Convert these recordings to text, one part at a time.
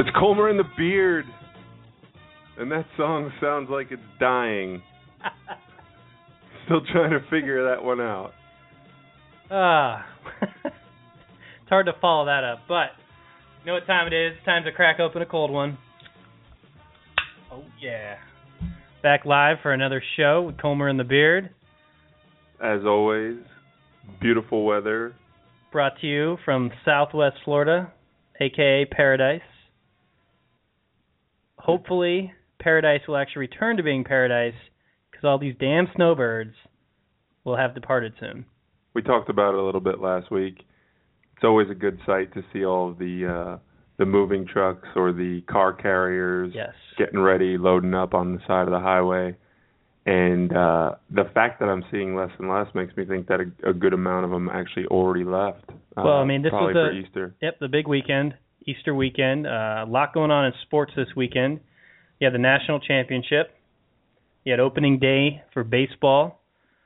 It's Colmer and the Beard. And that song sounds like it's dying. Still trying to figure that one out. It's hard to follow that up, but you know what time it is? Time to crack open a cold one. Oh, yeah. Back live for another show with Colmer and the Beard. As always, beautiful weather. Brought to you from Southwest Florida, a.k.a. Paradise. Hopefully, Paradise will actually return to being Paradise because all these damn snowbirds will have departed soon. We talked about it a little bit last week. It's always a good sight to see all of the moving trucks or the car carriers getting ready, loading up on the side of the highway. And the fact that I'm seeing less and less makes me think that a good amount of them actually already left. Well, I mean, this was for Easter. Yep, the big weekend, Easter weekend. A lot going on in sports this weekend. You had the national championship. You had opening day for baseball.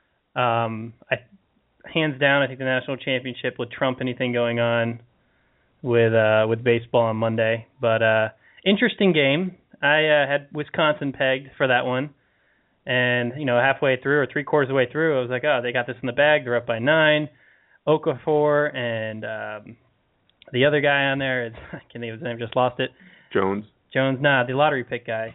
Hands down, I think the national championship would trump anything going on with baseball on Monday. But interesting game. I had Wisconsin pegged for that one. And, you know, halfway through or three-quarters of the way through, I was like, oh, they got this in the bag. They're up by 9. Okafor and the other guy on there, I can't think of his name, just lost it. Jones, the lottery pick guy.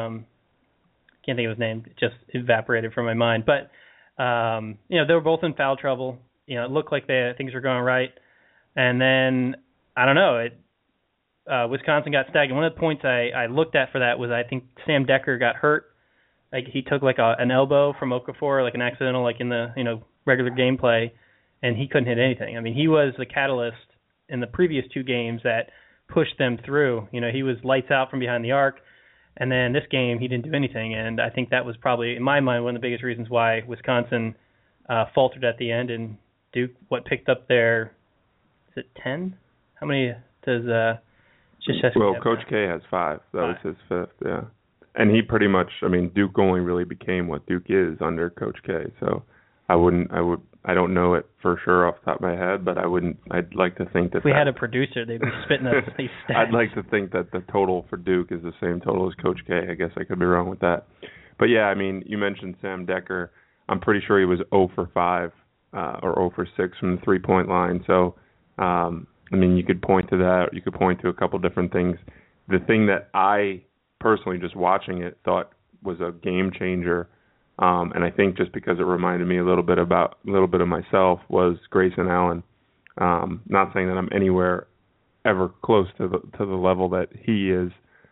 Can't think of his name. It just evaporated from my mind. But, you know, they were both in foul trouble. You know, it looked like things were going right. And then, I don't know, Wisconsin got stagnant. One of the points I looked at for that was I think Sam Decker got hurt. Like he took like an elbow from Okafor, like an accidental, like in the regular gameplay, and he couldn't hit anything. I mean, he was the catalyst in the previous two games that pushed them through. You know, he was lights out from behind the arc, and then this game he didn't do anything. And I think that was probably, in my mind, one of the biggest reasons why Wisconsin faltered at the end. And Duke, picked up their, is it 10? How many does Krzyzewski have? Coach K has 5. That was his 5th, yeah. And he pretty much, I mean, Duke only really became what Duke is under Coach K. So I don't know it for sure off the top of my head, but I'd like to think that. If we had a producer, they'd be spitting us these stats. I'd like to think that the total for Duke is the same total as Coach K. I guess I could be wrong with that. But yeah, I mean, you mentioned Sam Decker. I'm pretty sure he was 0 for 5 or 0 for 6 from the 3-point line. So, I mean, you could point to that. You could point to a couple different things. The thing that I personally, just watching it, thought was a game changer, and I think just because it reminded me a little bit of myself, was Grayson Allen. Not saying that I'm anywhere ever close to the level that he is,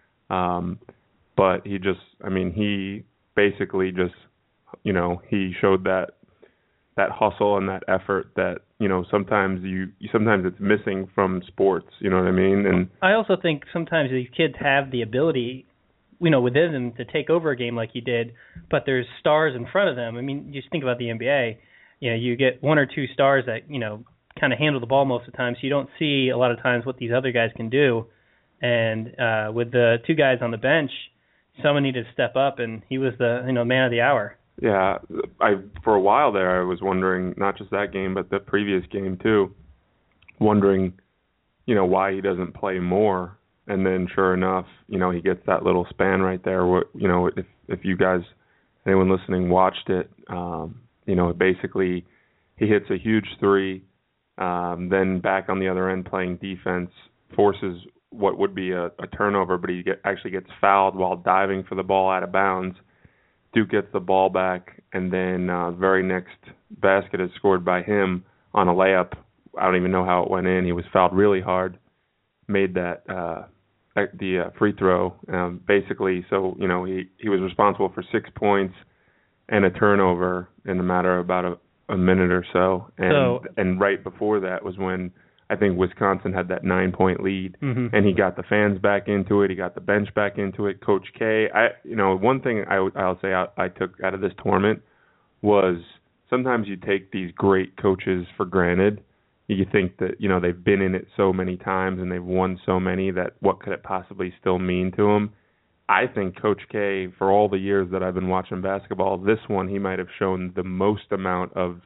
but he basically just, he showed that hustle and that effort that, sometimes it's missing from sports, you know what I mean? And I also think sometimes these kids have the ability, within them to take over a game like he did, but there's stars in front of them. I mean, you just think about the NBA. You get one or two stars that, kind of handle the ball most of the time, so you don't see a lot of times what these other guys can do. And with the two guys on the bench, someone needed to step up, and he was the, man of the hour. Yeah, for a while there, I was wondering, not just that game, but the previous game too, wondering, why he doesn't play more. And then, sure enough, he gets that little span right there. If you guys, anyone listening, watched it, basically he hits a huge 3, then back on the other end playing defense, forces what would be a turnover, but he actually gets fouled while diving for the ball out of bounds. Duke gets the ball back, and then very next basket is scored by him on a layup. I don't even know how it went in. He was fouled really hard, made that the free throw, basically. So, he was responsible for 6 points and a turnover in a matter of about a minute or so. And right before that was when I think Wisconsin had that 9-point lead, and he got the fans back into it. He got the bench back into it. Coach K, one thing I'll say I took out of this tournament was sometimes you take these great coaches for granted. You think that, they've been in it so many times and they've won so many that what could it possibly still mean to them? I think Coach K, for all the years that I've been watching basketball, this one he might have shown the most amount of,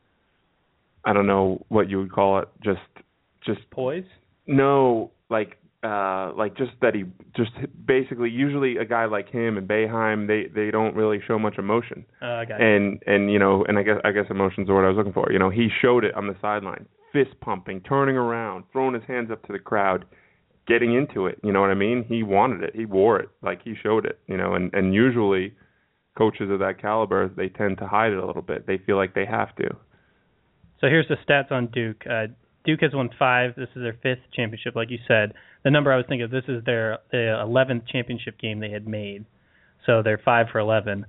I don't know what you would call it, just poise? No, like like just that he just basically usually a guy like him and Boeheim they don't really show much emotion. And I guess emotions are what I was looking for. He showed it on the sideline, fist pumping, turning around, throwing his hands up to the crowd, getting into it. You know what I mean? He wanted it. He wore it. Like he showed it. And usually coaches of that caliber, they tend to hide it a little bit. They feel like they have to. So here's the stats on Duke. Duke has won 5. This is their 5th championship, like you said. The number I was thinking of, this is their 11th championship game they had made. So they're 5 for 11,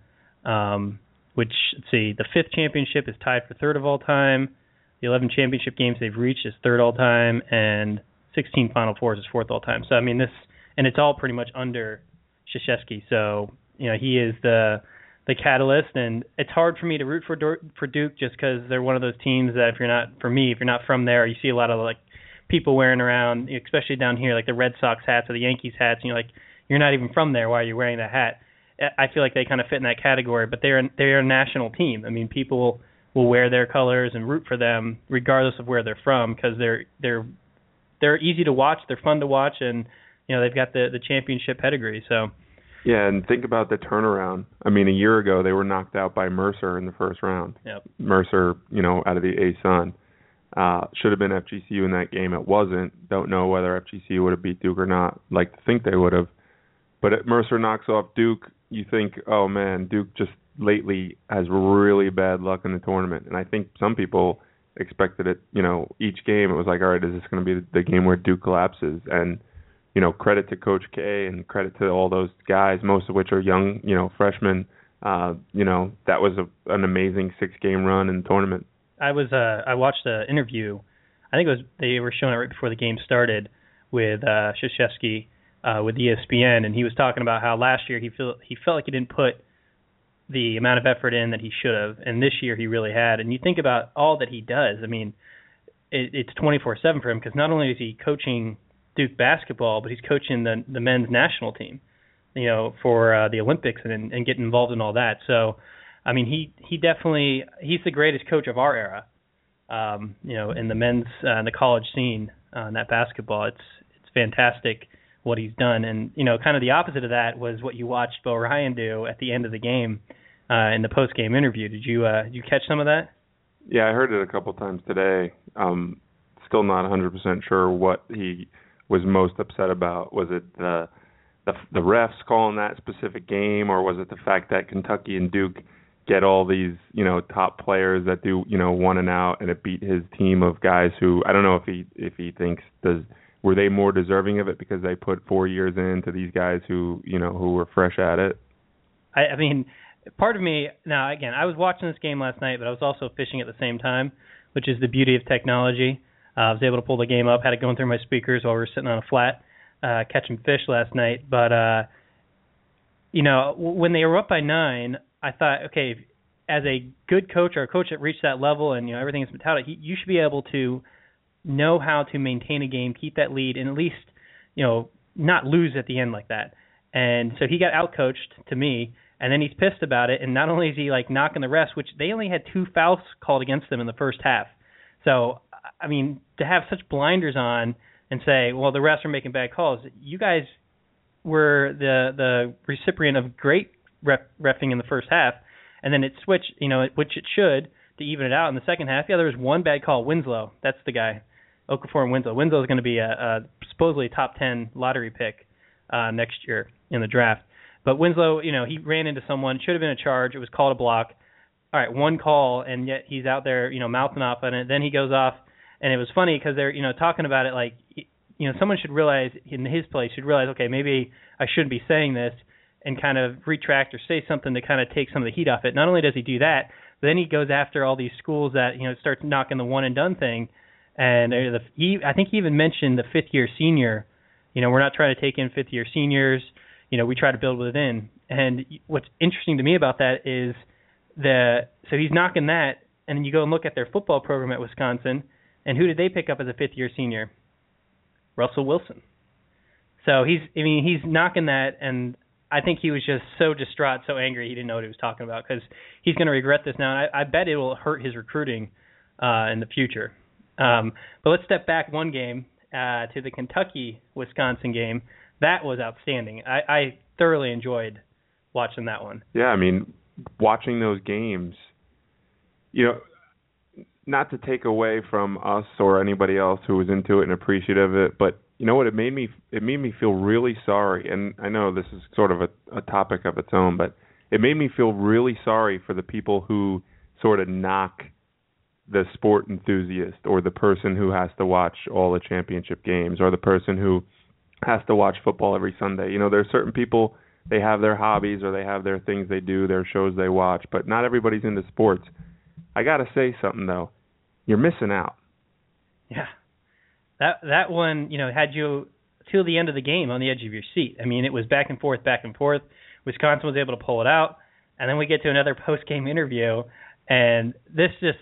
which, let's see, the 5th championship is tied for 3rd of all time. The 11 championship games they've reached is 3rd all time, and 16 Final Fours is 4th all time. So, I mean, and it's all pretty much under Krzyzewski. So, he is the catalyst, and it's hard for me to root for Duke just because they're one of those teams that if you're not from there, you see a lot of like people wearing around, especially down here, like the Red Sox hats or the Yankees hats, and you're like, you're not even from there. Why are you wearing that hat? I feel like they kind of fit in that category, but they're a national team. I mean, people will wear their colors and root for them regardless of where they're from because they're easy to watch, they're fun to watch, and they've got the championship pedigree. So. Yeah, and think about the turnaround. I mean, a year ago they were knocked out by Mercer in the first round. Yep. Mercer, out of the A-Sun. Should have been FGCU in that game. It wasn't. Don't know whether FGCU would have beat Duke or not. Like to think they would have. But if Mercer knocks off Duke, you think, oh man, Duke just lately has really bad luck in the tournament. And I think some people expected it, each game it was like, all right, is this going to be the game where Duke collapses? And credit to Coach K and credit to all those guys, most of which are young, freshmen. That was an amazing 6-game run in the tournament. I watched the interview. I think they were showing it right before the game started with Krzyzewski with ESPN, and he was talking about how last year he felt like he didn't put the amount of effort in that he should have, and this year he really had. And you think about all that he does. I mean, it's 24/7 for him because not only is he coaching Duke basketball, but he's coaching the men's national team, for the Olympics and getting involved in all that. So, I mean, he's the greatest coach of our era, in the men's and the college scene in that basketball. It's fantastic what he's done, and kind of the opposite of that was what you watched Bo Ryan do at the end of the game in the post game interview. Did you catch some of that? Yeah, I heard it a couple times today. Still not 100% sure what he was most upset about. Was it the refs calling that specific game, or was it the fact that Kentucky and Duke get all these top players that do 1 and out, and it beat his team of guys who I don't know if he thinks were they more deserving of it because they put 4 years into these guys who were fresh at it. I mean, part of me now again, I was watching this game last night, but I was also fishing at the same time, which is the beauty of technology. I was able to pull the game up, had it going through my speakers while we were sitting on a flat catching fish last night. But, when they were up by 9, I thought, okay, as a good coach or a coach that reached that level and, everything has been touted, you should be able to know how to maintain a game, keep that lead, and at least, not lose at the end like that. And so he got outcoached to me, and then he's pissed about it. And not only is he, knocking the refs, which they only had 2 fouls called against them in the first half. So, I mean, to have such blinders on and say, well, the refs are making bad calls. You guys were the recipient of great reffing in the first half, and then it switched, which it should, to even it out in the second half. Yeah, there was one bad call. Winslow, that's the guy. Okafor and Winslow. Winslow is going to be a supposedly top 10 lottery pick next year in the draft. But Winslow, he ran into someone. It should have been a charge. It was called a block. All right, one call, and yet he's out there, mouthing off on it. Then he goes off, and it was funny because they're, talking about it like, someone should realize, in his place, should realize, okay, maybe I shouldn't be saying this, and kind of retract or say something to kind of take some of the heat off it. Not only does he do that, but then he goes after all these schools that, starts knocking the one and done thing. And I think he even mentioned the 5th-year senior. We're not trying to take in 5th-year seniors. We try to build within. And what's interesting to me about that is so he's knocking that, and then you go and look at their football program at Wisconsin, and who did they pick up as a 5th-year senior? Russell Wilson. So he's knocking that, and I think he was just so distraught, so angry he didn't know what he was talking about because he's going to regret this now, and I bet it will hurt his recruiting in the future. But let's step back one game, to the Kentucky-Wisconsin game, that was outstanding. I thoroughly enjoyed watching that one. Yeah, I mean, watching those games, not to take away from us or anybody else who was into it and appreciative of it, but you know what? It made me feel really sorry. And I know this is sort of a topic of its own, but it made me feel really sorry for the people who sort of knock the sport enthusiast or the person who has to watch all the championship games or the person who has to watch football every Sunday. There's certain people, they have their hobbies or they have their things they do, their shows they watch, but not everybody's into sports. I got to say something, though. You're missing out. Yeah. That one, had you till the end of the game on the edge of your seat. I mean, it was back and forth. Wisconsin was able to pull it out, and then we get to another post-game interview, and this just,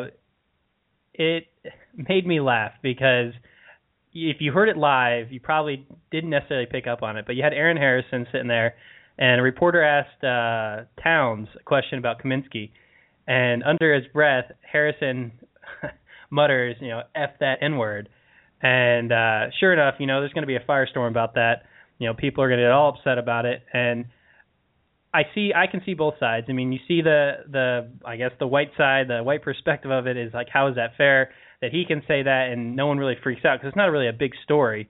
it made me laugh because if you heard it live, you probably didn't necessarily pick up on it, but you had Aaron Harrison sitting there, and a reporter asked Towns a question about Kaminsky, and under his breath, Harrison mutters, F that N-word. And sure enough, there's going to be a firestorm about that. People are going to get all upset about it. And I can see both sides. I mean, you see the I guess the white side, the white perspective of it is like, how is that fair that he can say that and no one really freaks out because it's not really a big story.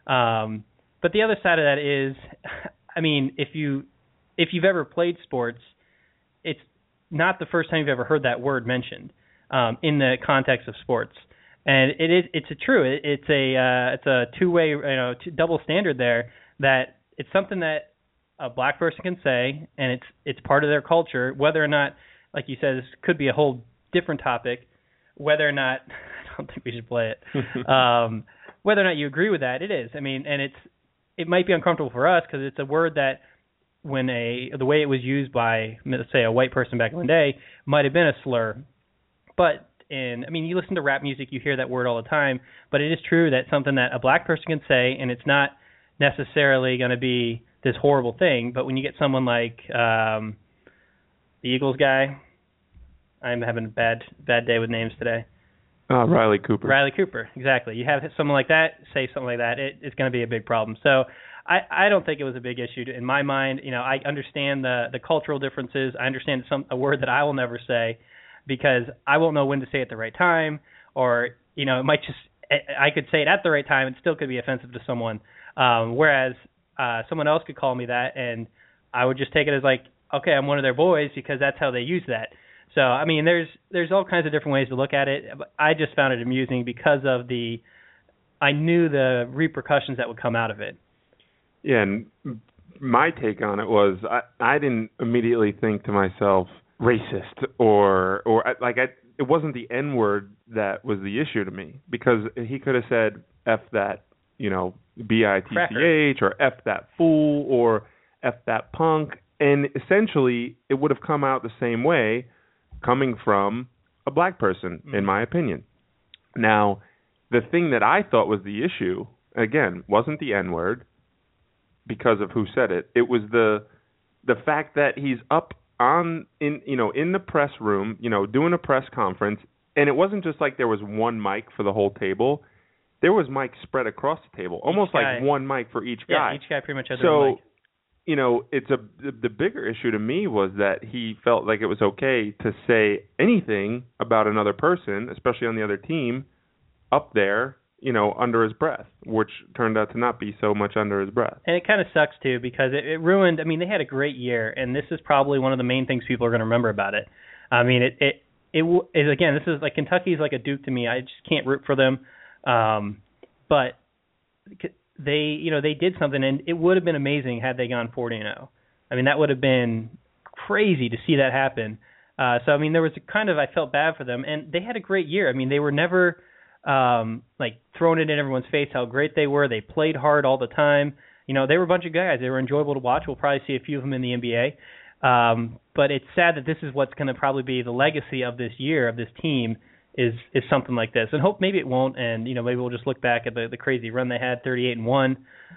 But the other side of that is, I mean, if you've ever played sports, it's not the first time you've ever heard that word mentioned in the context of sports. And it's true. It's a two-way, double standard there. That it's something that a black person can say, and it's part of their culture. Whether or not, like you said, this could be a whole different topic. Whether or not, I don't think we should play it. Whether or not you agree with that, it is. I mean, and it might be uncomfortable for us because it's a word that the way it was used by, let's say, a white person back in the day might have been a slur, but. And I mean, you listen to rap music, you hear that word all the time, but it is true that something that a black person can say, and it's not necessarily going to be this horrible thing. But when you get someone like the Eagles guy, I'm having a bad day with names today. Riley Cooper. Riley Cooper, exactly. You have someone like that say something like that, it's going to be a big problem. So I don't think it was a big issue in my mind. I understand the cultural differences. I understand a word that I will never say, because I won't know when to say it at the right time, or, it might just, I could say it at the right time and still could be offensive to someone. Whereas someone else could call me that and I would just take it as like, okay, I'm one of their boys because that's how they use that. So, I mean, there's all kinds of different ways to look at it. I just found it amusing because of I knew the repercussions that would come out of it. Yeah, and my take on it was I didn't immediately think to myself, racist or it wasn't the N-word that was the issue to me, because he could have said F that, B-I-T-C-H, or F that fool, or F that punk, and essentially it would have come out the same way coming from a black person, in my opinion. Now, the thing that I thought was the issue, again, wasn't the N-word because of who said it. It was the fact that he's up in the press room, doing a press conference, and it wasn't just like there was one mic for the whole table. There was mics spread across the table, almost like one mic for each guy. Yeah, each guy pretty much had their mic. So, the bigger issue to me was that he felt like it was okay to say anything about another person, especially on the other team, up there, under his breath, which turned out to not be so much under his breath. And it kind of sucks, too, because it ruined, I mean, they had a great year, and this is probably one of the main things people are going to remember about it. I mean, again, this is like, Kentucky's like a Duke to me. I just can't root for them. But they did something, and it would have been amazing had they gone 40-0. I mean, that would have been crazy to see that happen. So, I mean, there was I felt bad for them, and they had a great year. I mean, they were never throwing it in everyone's face how great they were. They played hard all the time. They were a bunch of guys. They were enjoyable to watch. We'll probably see a few of them in the NBA. But it's sad that this is what's going to probably be the legacy of this year, of this team, is something like this. And hope maybe it won't, and maybe we'll just look back at the crazy run they had, 38-1,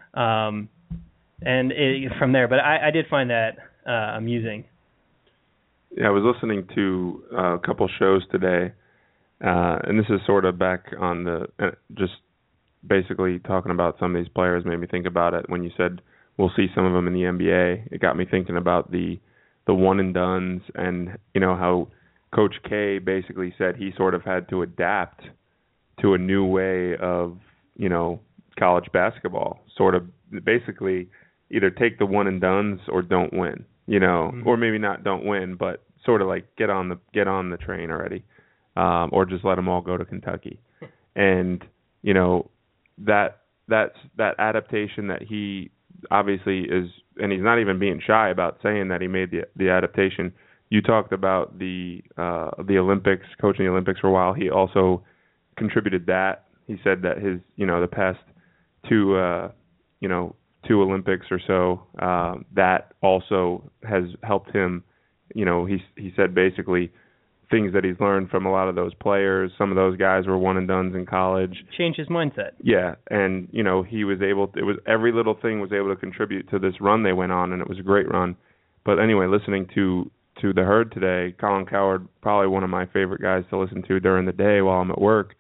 from there. But I did find that amusing. Yeah, I was listening to a couple shows today, and this is sort of back on the just basically talking about some of these players made me think about it. When you said we'll see some of them in the NBA, it got me thinking about the one and dones, and how Coach K basically said he sort of had to adapt to a new way of college basketball. Sort of basically either take the one and dones or don't win. Or maybe not don't win, but sort of like get on the train already, or just let them all go to Kentucky. And that adaptation that he obviously is, and he's not even being shy about saying that he made the adaptation. You talked about the Olympics, coaching the Olympics for a while. He also contributed that. He said that his the past two Olympics or so, that also has helped him. He said basically things that he's learned from a lot of those players. Some of those guys were one and dones in college. Change his mindset. Yeah, and he was able to, it was every little thing was able to contribute to this run they went on, and it was a great run. But anyway, listening to the Herd today, Colin Cowherd, probably one of my favorite guys to listen to during the day while I'm at work.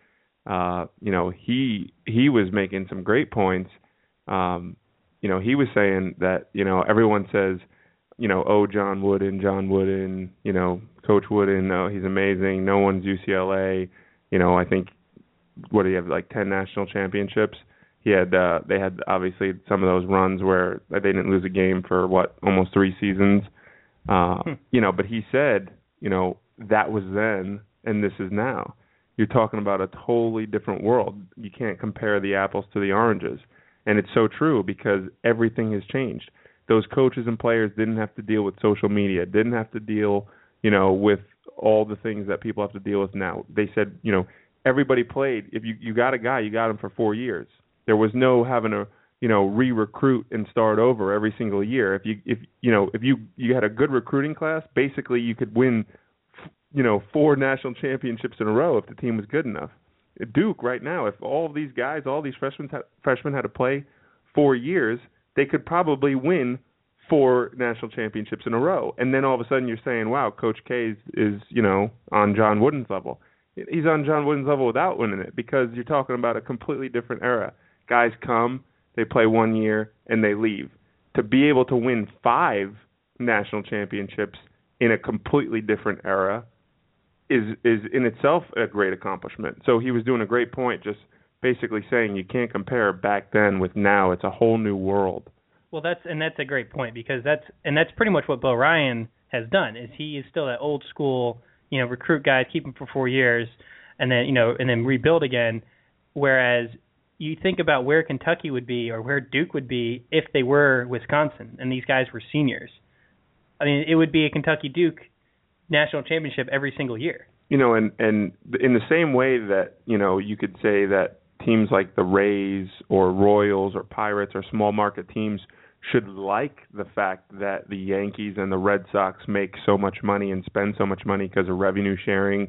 He was making some great points. He was saying that everyone says, John Wooden, Coach Wooden, he's amazing. No one's UCLA. I think, what do you have, like 10 national championships? They had obviously some of those runs where they didn't lose a game for almost 3 seasons. But he said, that was then and this is now. You're talking about a totally different world. You can't compare the apples to the oranges. And it's so true because everything has changed. Those coaches and players didn't have to deal with social media, didn't have to deal, with all the things that people have to deal with now. They said, everybody played. If you got a guy, you got him for 4 years. There was no having to, re-recruit and start over every single year. If you had a good recruiting class, basically you could win, 4 national championships in a row if the team was good enough. At Duke right now, if all of these guys, all these freshmen had to play 4 years, they could probably win 4 national championships in a row. And then all of a sudden you're saying, wow, Coach K is on John Wooden's level. He's on John Wooden's level without winning it, because you're talking about a completely different era. Guys come, they play 1 year, and they leave. To be able to win 5 national championships in a completely different era is in itself a great accomplishment. So he was doing a great point, just basically saying you can't compare back then with now. It's a whole new world. Well, that's a great point, because that's pretty much what Bo Ryan has done. Is he is still that old school, recruit guys, keep them for 4 years, and then rebuild again. Whereas you think about where Kentucky would be or where Duke would be if they were Wisconsin and these guys were seniors. I mean, it would be a Kentucky-Duke national championship every single year. And in the same way that, you could say that teams like the Rays or Royals or Pirates or small market teams should like the fact that the Yankees and the Red Sox make so much money and spend so much money because of revenue sharing.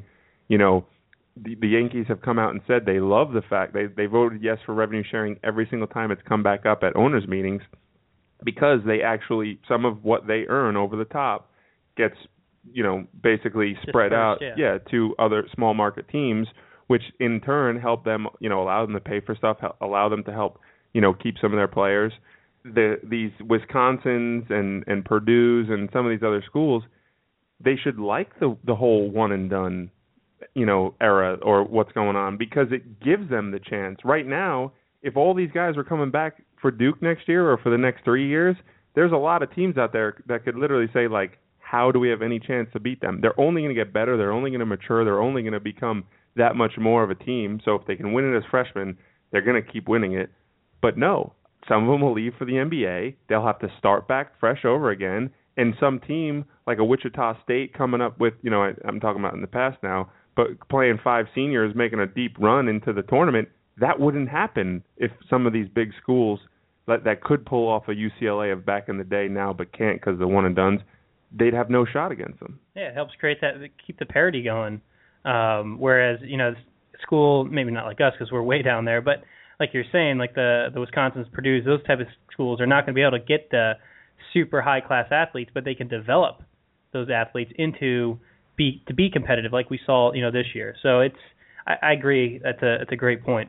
The Yankees have come out and said they love the fact they voted yes for revenue sharing every single time it's come back up at owners' meetings, because they actually, some of what they earn over the top gets, basically spread out to other small market teams, which in turn help them, allow them to pay for stuff, allow them to help, keep some of their players. These Wisconsins and Purdue's and some of these other schools, they should like the whole one and done, era or what's going on, because it gives them the chance. Right now, if all these guys are coming back for Duke next year or for the next 3 years, there's a lot of teams out there that could literally say, like, how do we have any chance to beat them? They're only going to get better. They're only going to mature. They're only going to become that much more of a team. So if they can win it as freshmen, they're going to keep winning it. But no, some of them will leave for the NBA. They'll have to start back fresh over again. And some team like a Wichita State coming up with, I'm talking about in the past now, but playing 5 seniors, making a deep run into the tournament, that wouldn't happen if some of these big schools that could pull off a UCLA of back in the day now but can't because of the one and dones, they'd have no shot against them. Yeah, it helps create that, keep the parity going. Whereas, school, maybe not like us because we're way down there, but like you're saying, like the Wisconsins, Purdue's, those type of schools are not going to be able to get the super high-class athletes, but they can develop those athletes to be competitive like we saw, this year. So I agree. That's a great point.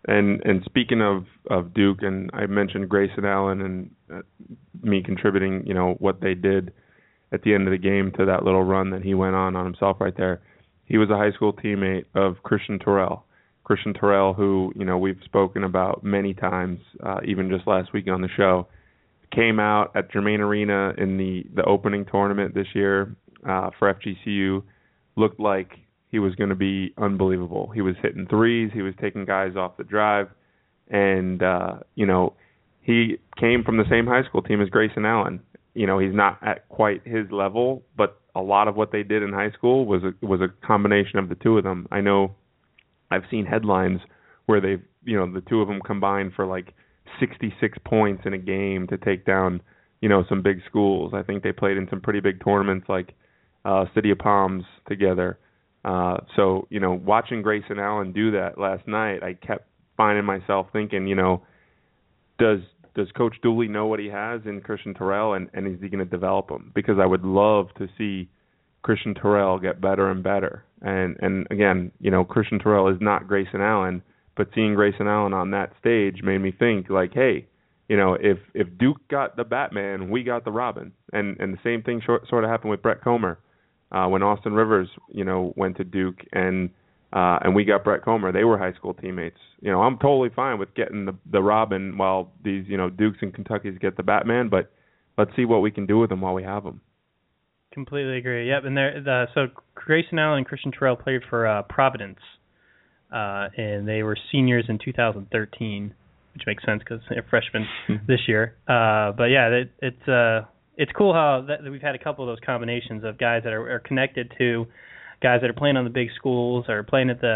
And speaking of Duke, and I mentioned Grayson Allen and me contributing, what they did at the end of the game to that little run that he went on himself right there. He was a high school teammate of Christian Terrell. Christian Terrell, who, we've spoken about many times, even just last week on the show, came out at Germain Arena in the opening tournament this year for FGCU, looked like he was going to be unbelievable. He was hitting threes. He was taking guys off the drive. And, he came from the same high school team as Grayson Allen. He's not at quite his level, but a lot of what they did in high school was a combination of the two of them. I know I've seen headlines where they've, the two of them combined for like 66 points in a game to take down, some big schools. I think they played in some pretty big tournaments like City of Palms together. So, watching Grayson Allen do that last night, I kept finding myself thinking, does Coach Dooley know what he has in Christian Terrell, and is he going to develop him? Because I would love to see Christian Terrell get better and better. And again, Christian Terrell is not Grayson Allen, but seeing Grayson Allen on that stage made me think like, hey, if Duke got the Batman, we got the Robin. And the same thing sort of happened with Brett Comer when Austin Rivers, went to Duke and we got Brett Comer. They were high school teammates. I'm totally fine with getting the Robin while these, Dukes and Kentuckys get the Batman, but let's see what we can do with them while we have them. Completely agree. Yep, and so Grayson Allen and Christian Terrell played for Providence, and they were seniors in 2013, which makes sense because they're freshmen this year. But yeah, it's cool how that we've had a couple of those combinations of guys that are connected to guys that are playing on the big schools or playing at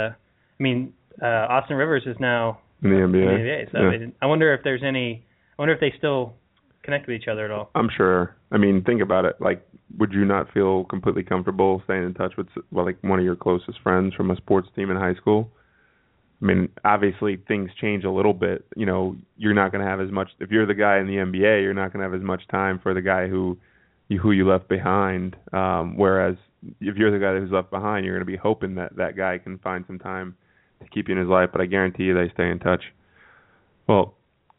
Austin Rivers is now in the NBA. So yeah. I wonder if they still connect with each other at all. I'm sure. Think about it. Like, would you not feel completely comfortable staying in touch with one of your closest friends from a sports team in high school? Obviously things change a little bit. You're not going to have as much. If you're the guy in the NBA, you're not going to have as much time for the guy who you left behind. Whereas if you're the guy who's left behind, you're going to be hoping that guy can find some time to keep you in his life. But I guarantee you they stay in touch. Well,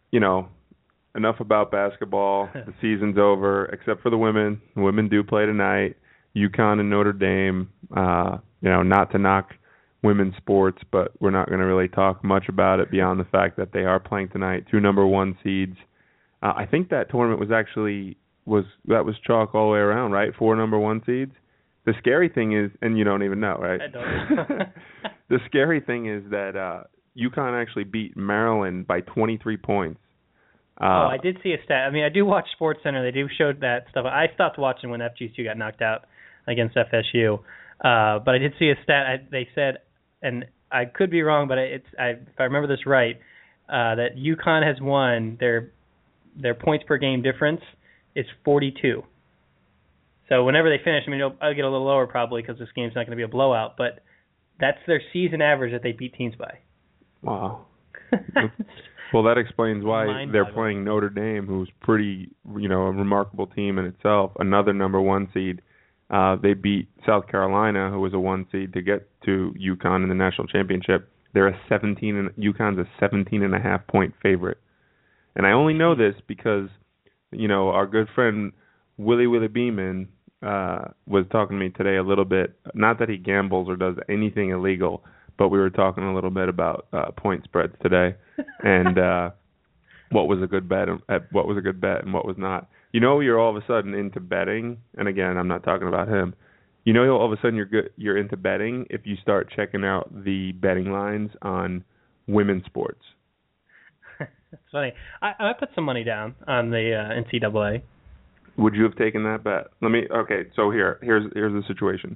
enough about basketball. The season's over, except for the women. The women do play tonight. UConn and Notre Dame. Not to knock women's sports, but we're not going to really talk much about it beyond the fact that they are playing tonight. 2 number 1 seeds. I think that tournament was chalk all the way around, right? 4 number 1 seeds. The scary thing is, and you don't even know, right? I don't. The scary thing is that UConn actually beat Maryland by 23 points. I did see a stat. I do watch SportsCenter. They do show that stuff. I stopped watching when FGCU got knocked out against FSU. But I did see a stat. They said, and I could be wrong, but if I remember this right, that UConn has won their points per game difference is 42. So whenever they finish, I'll get a little lower probably because this game's not going to be a blowout, but that's their season average that they beat teams by. Wow. Well, that explains why they're playing Notre Dame, who's pretty, a remarkable team in itself, another number 1 seed. They beat South Carolina, who was a 1 seed, to get to UConn in the national championship. UConn's a 17.5 point favorite. And I only know this because, our good friend Willie Beeman was talking to me today a little bit. Not that he gambles or does anything illegal, but we were talking a little bit about point spreads today and what was a good bet and what was not. You're all of a sudden into betting, and again, I'm not talking about him. All of a sudden you're into betting if you start checking out the betting lines on women's sports. That's funny. I put some money down on the NCAA. Would you have taken that bet? Okay, so here's the situation.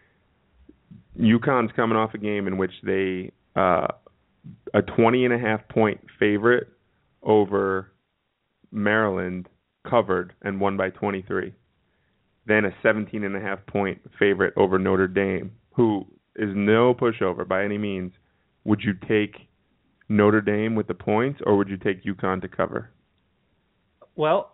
UConn's coming off a game in which they a 20.5 point favorite over Maryland covered and won by 23. Then a 17.5 point favorite over Notre Dame, who is no pushover by any means. Would you take Notre Dame with the points, or would you take UConn to cover? Well,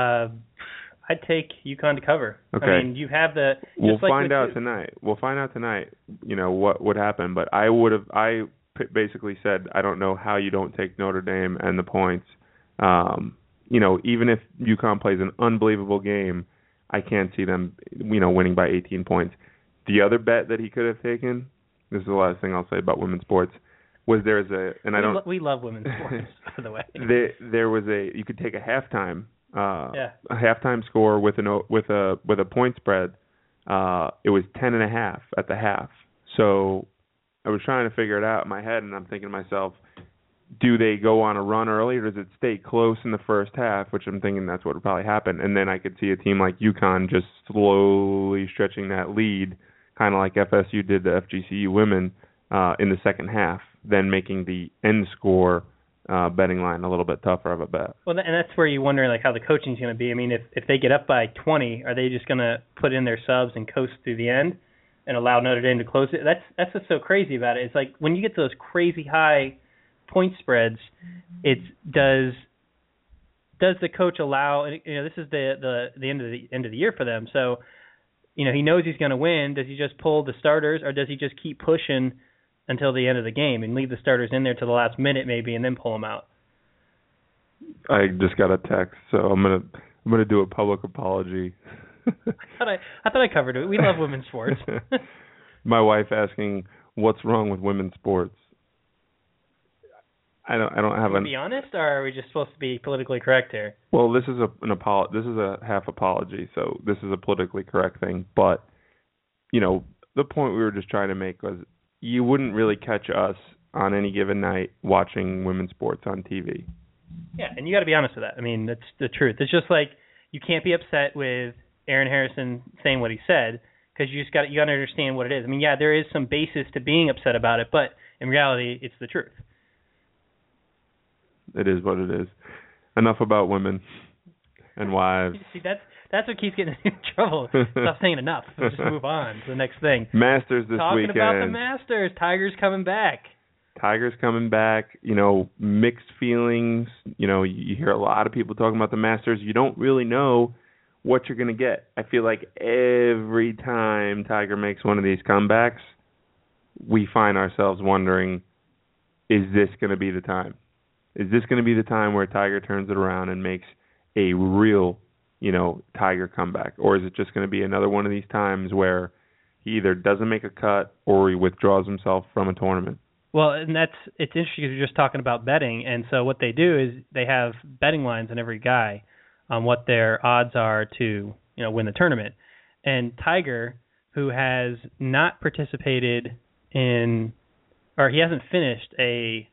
I'd take UConn to cover. Okay. You have the. We'll find out tonight. What would happen? But I basically said, I don't know how you don't take Notre Dame and the points. You know, even if UConn plays an unbelievable game, I can't see them, you know, winning by 18 points. The other bet that he could have taken, this is the last thing I'll say about women's sports, was we love women's sports, by the way. There was you could take a halftime score with a point spread. It was 10.5 at the half. So I was trying to figure it out in my head, and I'm thinking to myself, do they go on a run early, or does it stay close in the first half, which I'm thinking that's what would probably happen. And then I could see a team like UConn just slowly stretching that lead, kind of like FSU did to FGCU women in the second half, then making the end score betting line a little bit tougher of a bet. Well, and that's where you wonder like how the coaching is going to be. I mean, if they get up by 20, are they just going to put in their subs and coast through the end and allow Notre Dame to close it? That's what's so crazy about it. It's like when you get to those crazy high point spreads, does the coach allow? You know, this is the end of the year for them. So, you know, he knows he's going to win. Does he just pull the starters, or does he just keep pushing until the end of the game and leave the starters in there to the last minute maybe, and then pull them out? I just got a text, so I'm gonna do a public apology. I thought I covered it. We love women's sports. My wife asking what's wrong with women's sports. I don't have Can we be honest, or are we just supposed to be politically correct here? Well, this is this is a half apology, so this is a politically correct thing. But you know, the point we were just trying to make was you wouldn't really catch us on any given night watching women's sports on TV. Yeah, and you got to be honest with that. I mean, that's the truth. It's just like you can't be upset with Aaron Harrison saying what he said, because you got to understand what it is. I mean, yeah, there is some basis to being upset about it, but in reality, it's the truth. It is what it is. Enough about women and wives. See, that's what keeps getting in trouble. Stop saying enough. Let's just move on to the next thing. Masters this Talking weekend. about the Masters. Tiger's coming back. You know, mixed feelings. You know, you hear a lot of people talking about the Masters. You don't really know what you're going to get. I feel like every time Tiger makes one of these comebacks, we find ourselves wondering, is this going to be the time? Is this going to be the time where Tiger turns it around and makes a real, you know, Tiger comeback? Or is it just going to be another one of these times where he either doesn't make a cut or he withdraws himself from a tournament? Well, and it's interesting because you're just talking about betting. And so what they do is they have betting lines on every guy on what their odds are to, you know, win the tournament. And Tiger, who has not participated in, or he hasn't finished a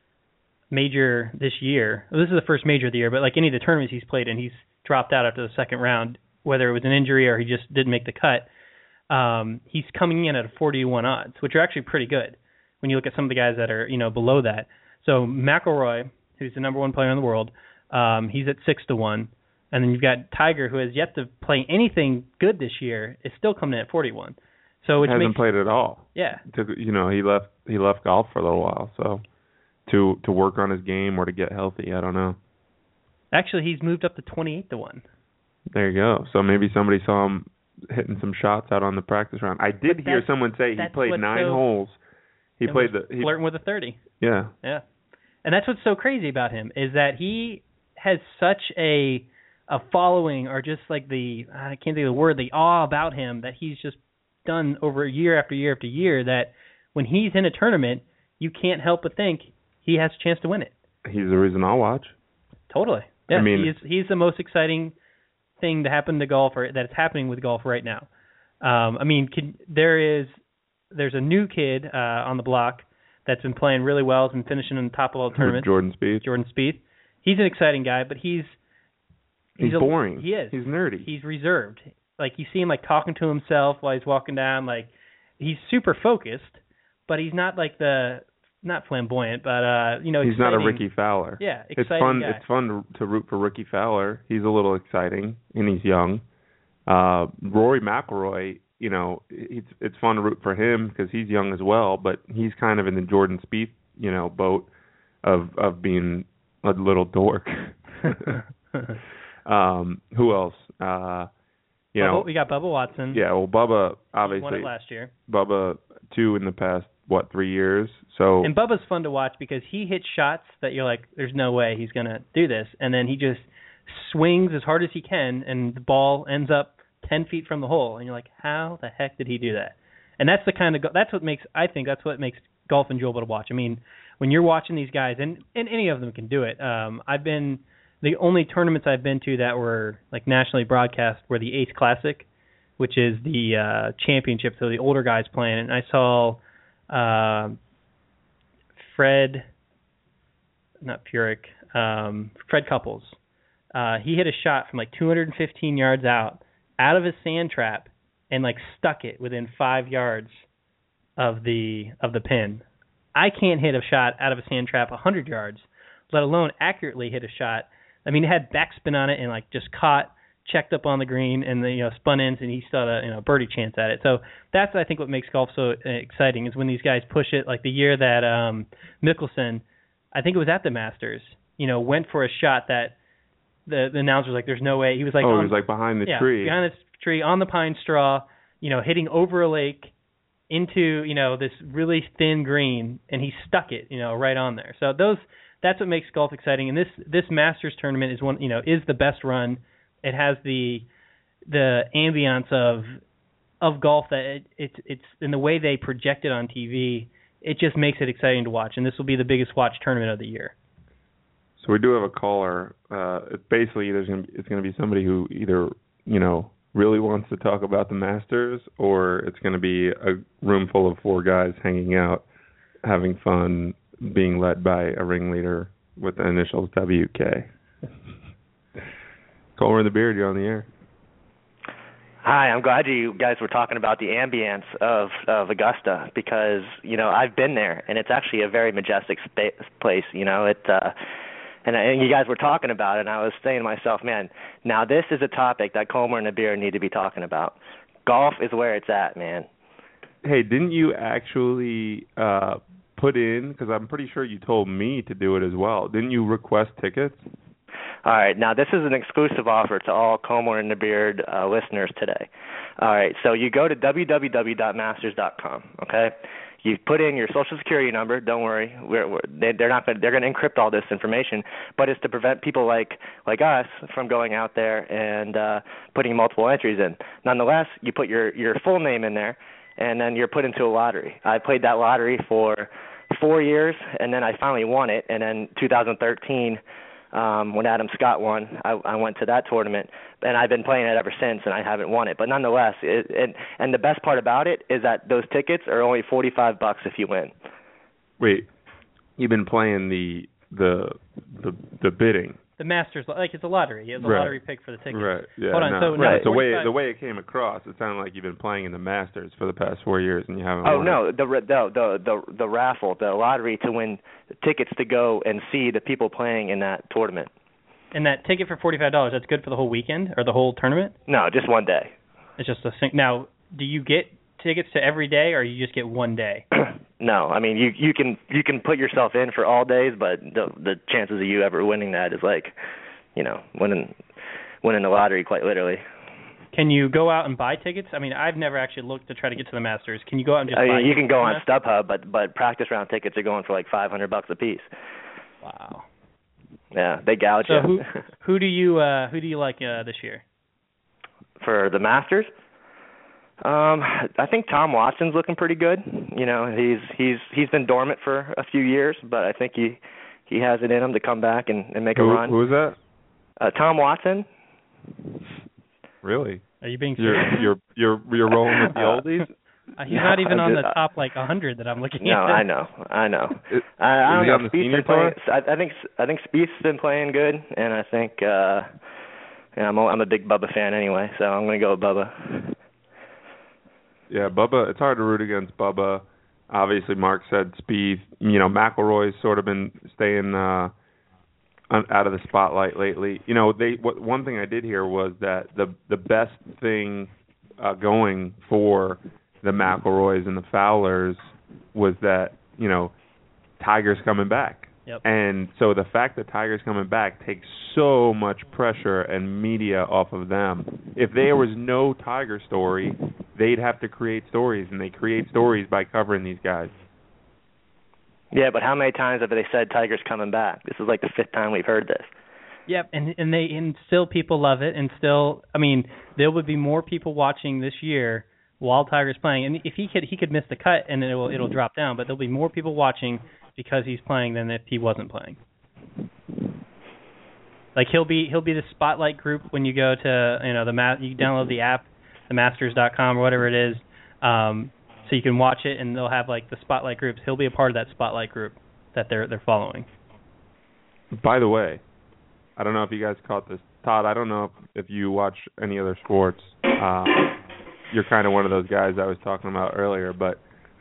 major this year. Well, this is the first major of the year, but like any of the tournaments he's played in, he's dropped out after the second round, whether it was an injury or he just didn't make the cut. He's coming in at a 40-1 odds, which are actually pretty good when you look at some of the guys that are, you know, below that. So McIlroy, who's the number one player in the world, he's at 6-1, and then you've got Tiger, who has yet to play anything good this year, is still coming in at 41. So it hasn't played at all. Yeah. You know, he left golf for a little while, so. To work on his game or to get healthy, I don't know. Actually, he's moved up to 28-1. There you go. So maybe somebody saw him hitting some shots out on the practice round. I did hear someone say he played 9 holes. He flirting with a 30. Yeah. Yeah. And that's what's so crazy about him is that he has such a following, or just like I can't think of the word, the awe about him that he's just done over year after year after year, that when he's in a tournament, you can't help but think he has a chance to win it. He's the reason I'll watch. Totally. Yeah, I mean, he's the most exciting thing to happen to golf, or that is happening with golf right now. I mean, there's a new kid on the block that's been playing really well, has been finishing in the top of all the tournaments. Jordan Spieth. He's an exciting guy, but he's boring. He is. He's nerdy. He's reserved. Like, you see him like talking to himself while he's walking down. Like, he's super focused, but he's not like not flamboyant, but you know, he's exciting. Not a Ricky Fowler. Yeah, exciting guy. It's fun to root for Ricky Fowler. He's a little exciting and he's young. Rory McIlroy, you know, it's fun to root for him because he's young as well, but he's kind of in the Jordan Spieth, you know, boat of being a little dork. Who else? We got Bubba Watson. Yeah, well, Bubba obviously won it last year. Bubba 2 in the past 3 years. So and Bubba's fun to watch because he hits shots that you're like, there's no way he's gonna do this, and then he just swings as hard as he can, and the ball ends up 10 feet from the hole, and you're like, how the heck did he do that? And that's the kind of that's what makes golf enjoyable to watch. I mean, when you're watching these guys, and any of them can do it. The only tournaments I've been to that were like nationally broadcast were the Ace Classic, which is the championship, so the older guys playing. And I saw Fred Couples. He hit a shot from like 215 yards out of his sand trap and like stuck it within 5 yards of the pin. I can't hit a shot out of a sand trap 100 yards, let alone accurately hit a shot. I mean, it had backspin on it and like just caught, checked up on the green, and then spun in, and he still had a birdie chance at it. So that's, I think, what makes golf so exciting is when these guys push it. Like the year that Mickelson, I think it was at the Masters, went for a shot that the announcer was like, "There's no way." He was like, he was like behind the tree, on the pine straw, hitting over a lake into this really thin green, and he stuck it, right on there. So that's what makes golf exciting. And this Masters tournament is is the best run. It has the ambiance of golf that it's in the way they project it on TV. It just makes it exciting to watch, and this will be the biggest watch tournament of the year. So we do have a caller. Basically, it's going to be somebody who either really wants to talk about the Masters, or it's going to be a room full of 4 guys hanging out, having fun, being led by a ringleader with the initials WK. Colmer in the Beard, you're on the air. Hi, I'm glad you guys were talking about the ambience of Augusta because, I've been there, and it's actually a very majestic place. And you guys were talking about it, and I was saying to myself, man, now this is a topic that Colmer and the Beard need to be talking about. Golf is where it's at, man. Hey, didn't you actually put in, because I'm pretty sure you told me to do it as well, didn't you request tickets? All right, now this is an exclusive offer to all Colmer and the Beard listeners today. All right, so you go to www.masters.com, okay? You put in your Social Security number. Don't worry, they're going to encrypt all this information, but it's to prevent people like us from going out there and putting multiple entries in. Nonetheless, you put your full name in there, and then you're put into a lottery. I played that lottery for 4 years, and then I finally won it. And then 2013. When Adam Scott won, I went to that tournament, and I've been playing it ever since, and I haven't won it. But nonetheless, and the best part about it is that those tickets are only $45 if you win. Wait, you've been playing the bidding. The Masters, like it's a lottery. You have the lottery pick for the tickets. Right. Yeah. Hold on. No. So right. The way it came across, it sounded like you've been playing in the Masters for the past 4 years and you haven't. Oh won no, it. the raffle, the lottery to win tickets to go and see the people playing in that tournament. And that ticket for $45, that's good for the whole weekend or the whole tournament? No, just one day. It's just Now, do you get tickets to every day, or you just get one day? No, I mean you can put yourself in for all days, but the chances of you ever winning that is like, winning the lottery quite literally. Can you go out and buy tickets? I mean, I've never actually looked to try to get to the Masters. Can you go out and just buy you tickets? can go on StubHub, but practice round tickets are going for like $500 a piece. Wow. Yeah, they gouge you. So who do you like this year? For the Masters? I think Tom Watson's looking pretty good. He's been dormant for a few years, but I think he has it in him to come back and make a run. Who is that? Tom Watson. Really? Are you being serious? You're rolling with the oldies? He's not even on the top 100 that I'm looking at. No, I know. I don't he know. on the senior tour? I think Spieth's been playing good, and I think I'm a big Bubba fan anyway, so I'm going to go with Bubba. Yeah, Bubba. It's hard to root against Bubba. Obviously, Mark said Spieth. McIlroy's sort of been staying out of the spotlight lately. One thing I did hear was that the best thing going for the McIlroys and the Fowlers was that Tiger's coming back. Yep. And so the fact that Tiger's coming back takes so much pressure and media off of them. If there was no Tiger story, they'd have to create stories, and they create stories by covering these guys. Yeah, but how many times have they said Tiger's coming back? This is like the 5th time we've heard this. Yep, and still people love it, and still, I mean, there would be more people watching this year while Tiger's playing, and if he could miss the cut and it'll drop down, but there'll be more people watching because he's playing than if he wasn't playing. Like he'll be the spotlight group when you go to you download the app, themasters.com or whatever it is, so you can watch it, and they'll have like the spotlight groups. He'll be a part of that spotlight group that they're following. By the way, I don't know if you guys caught this, Todd. I don't know if you watch any other sports. You're kind of one of those guys I was talking about earlier, but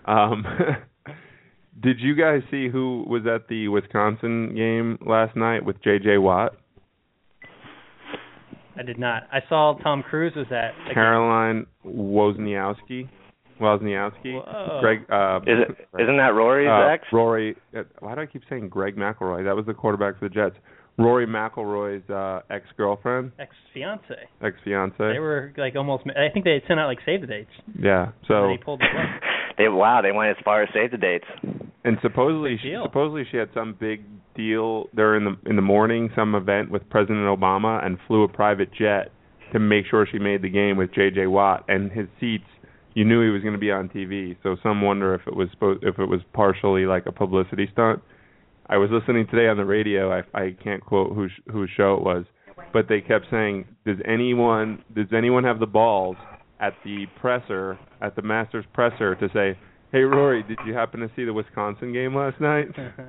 did you guys see who was at the Wisconsin game last night with J.J. Watt? I did not. I saw Tom Cruise was at Caroline Wozniacki. Whoa. Greg. Isn't that Rory's ex? Rory. Why do I keep saying Greg McElroy? That was the quarterback for the Jets. Rory McIlroy's ex-girlfriend. Ex-fiance. They were like almost. I think they had sent out like save the dates. Yeah. So they pulled the plug. They went as far as save the dates. And supposedly she had some big deal there in the morning, some event with President Obama, and flew a private jet to make sure she made the game with J.J. Watt. And his seats, you knew he was going to be on TV. So some wonder if it was partially like a publicity stunt. I was listening today on the radio. I can't quote whose show it was, but they kept saying, "Does anyone have the balls at the Masters presser to say, 'Hey Rory, did you happen to see the Wisconsin game last night?'"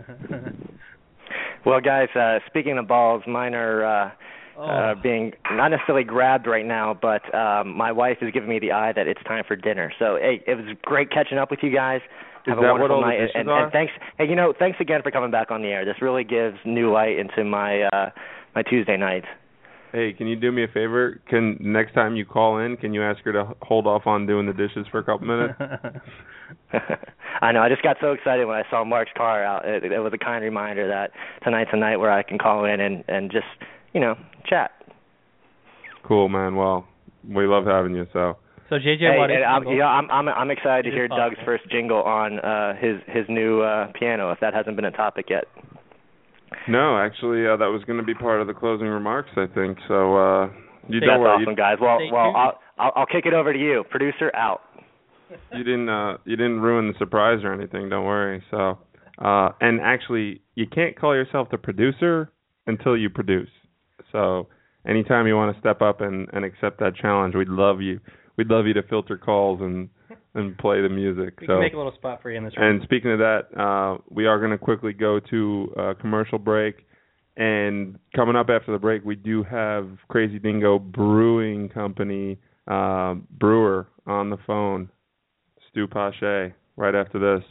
Well, guys, speaking of balls, mine are being not necessarily grabbed right now, but my wife is giving me the eye that it's time for dinner. So, hey, it was great catching up with you guys. Have a wonderful night, and thanks. Hey, thanks again for coming back on the air. This really gives new light into my Tuesday nights. Hey, can you do me a favor? Next time you call in, can you ask her to hold off on doing the dishes for a couple minutes? I know. I just got so excited when I saw Mark's car out. It was a kind reminder that tonight's a night where I can call in and just chat. Cool, man. Well, we love having you. So JJ, what is I'm excited to hear Doug's first jingle on his new piano, if that hasn't been a topic yet. No, actually, that was going to be part of the closing remarks, I think. So that's awesome, guys. Well, I'll kick it over to you, producer. Out. You didn't ruin the surprise or anything. Don't worry. So, and actually, you can't call yourself the producer until you produce. So, anytime you want to step up and accept that challenge, we'd love you. We'd love you to filter calls and play the music. We can make a little spot for you in this room. And speaking of that, we are going to quickly go to a commercial break. And coming up after the break, we do have Crazy Dingo Brewing Company brewer on the phone, Stu Pache, right after this.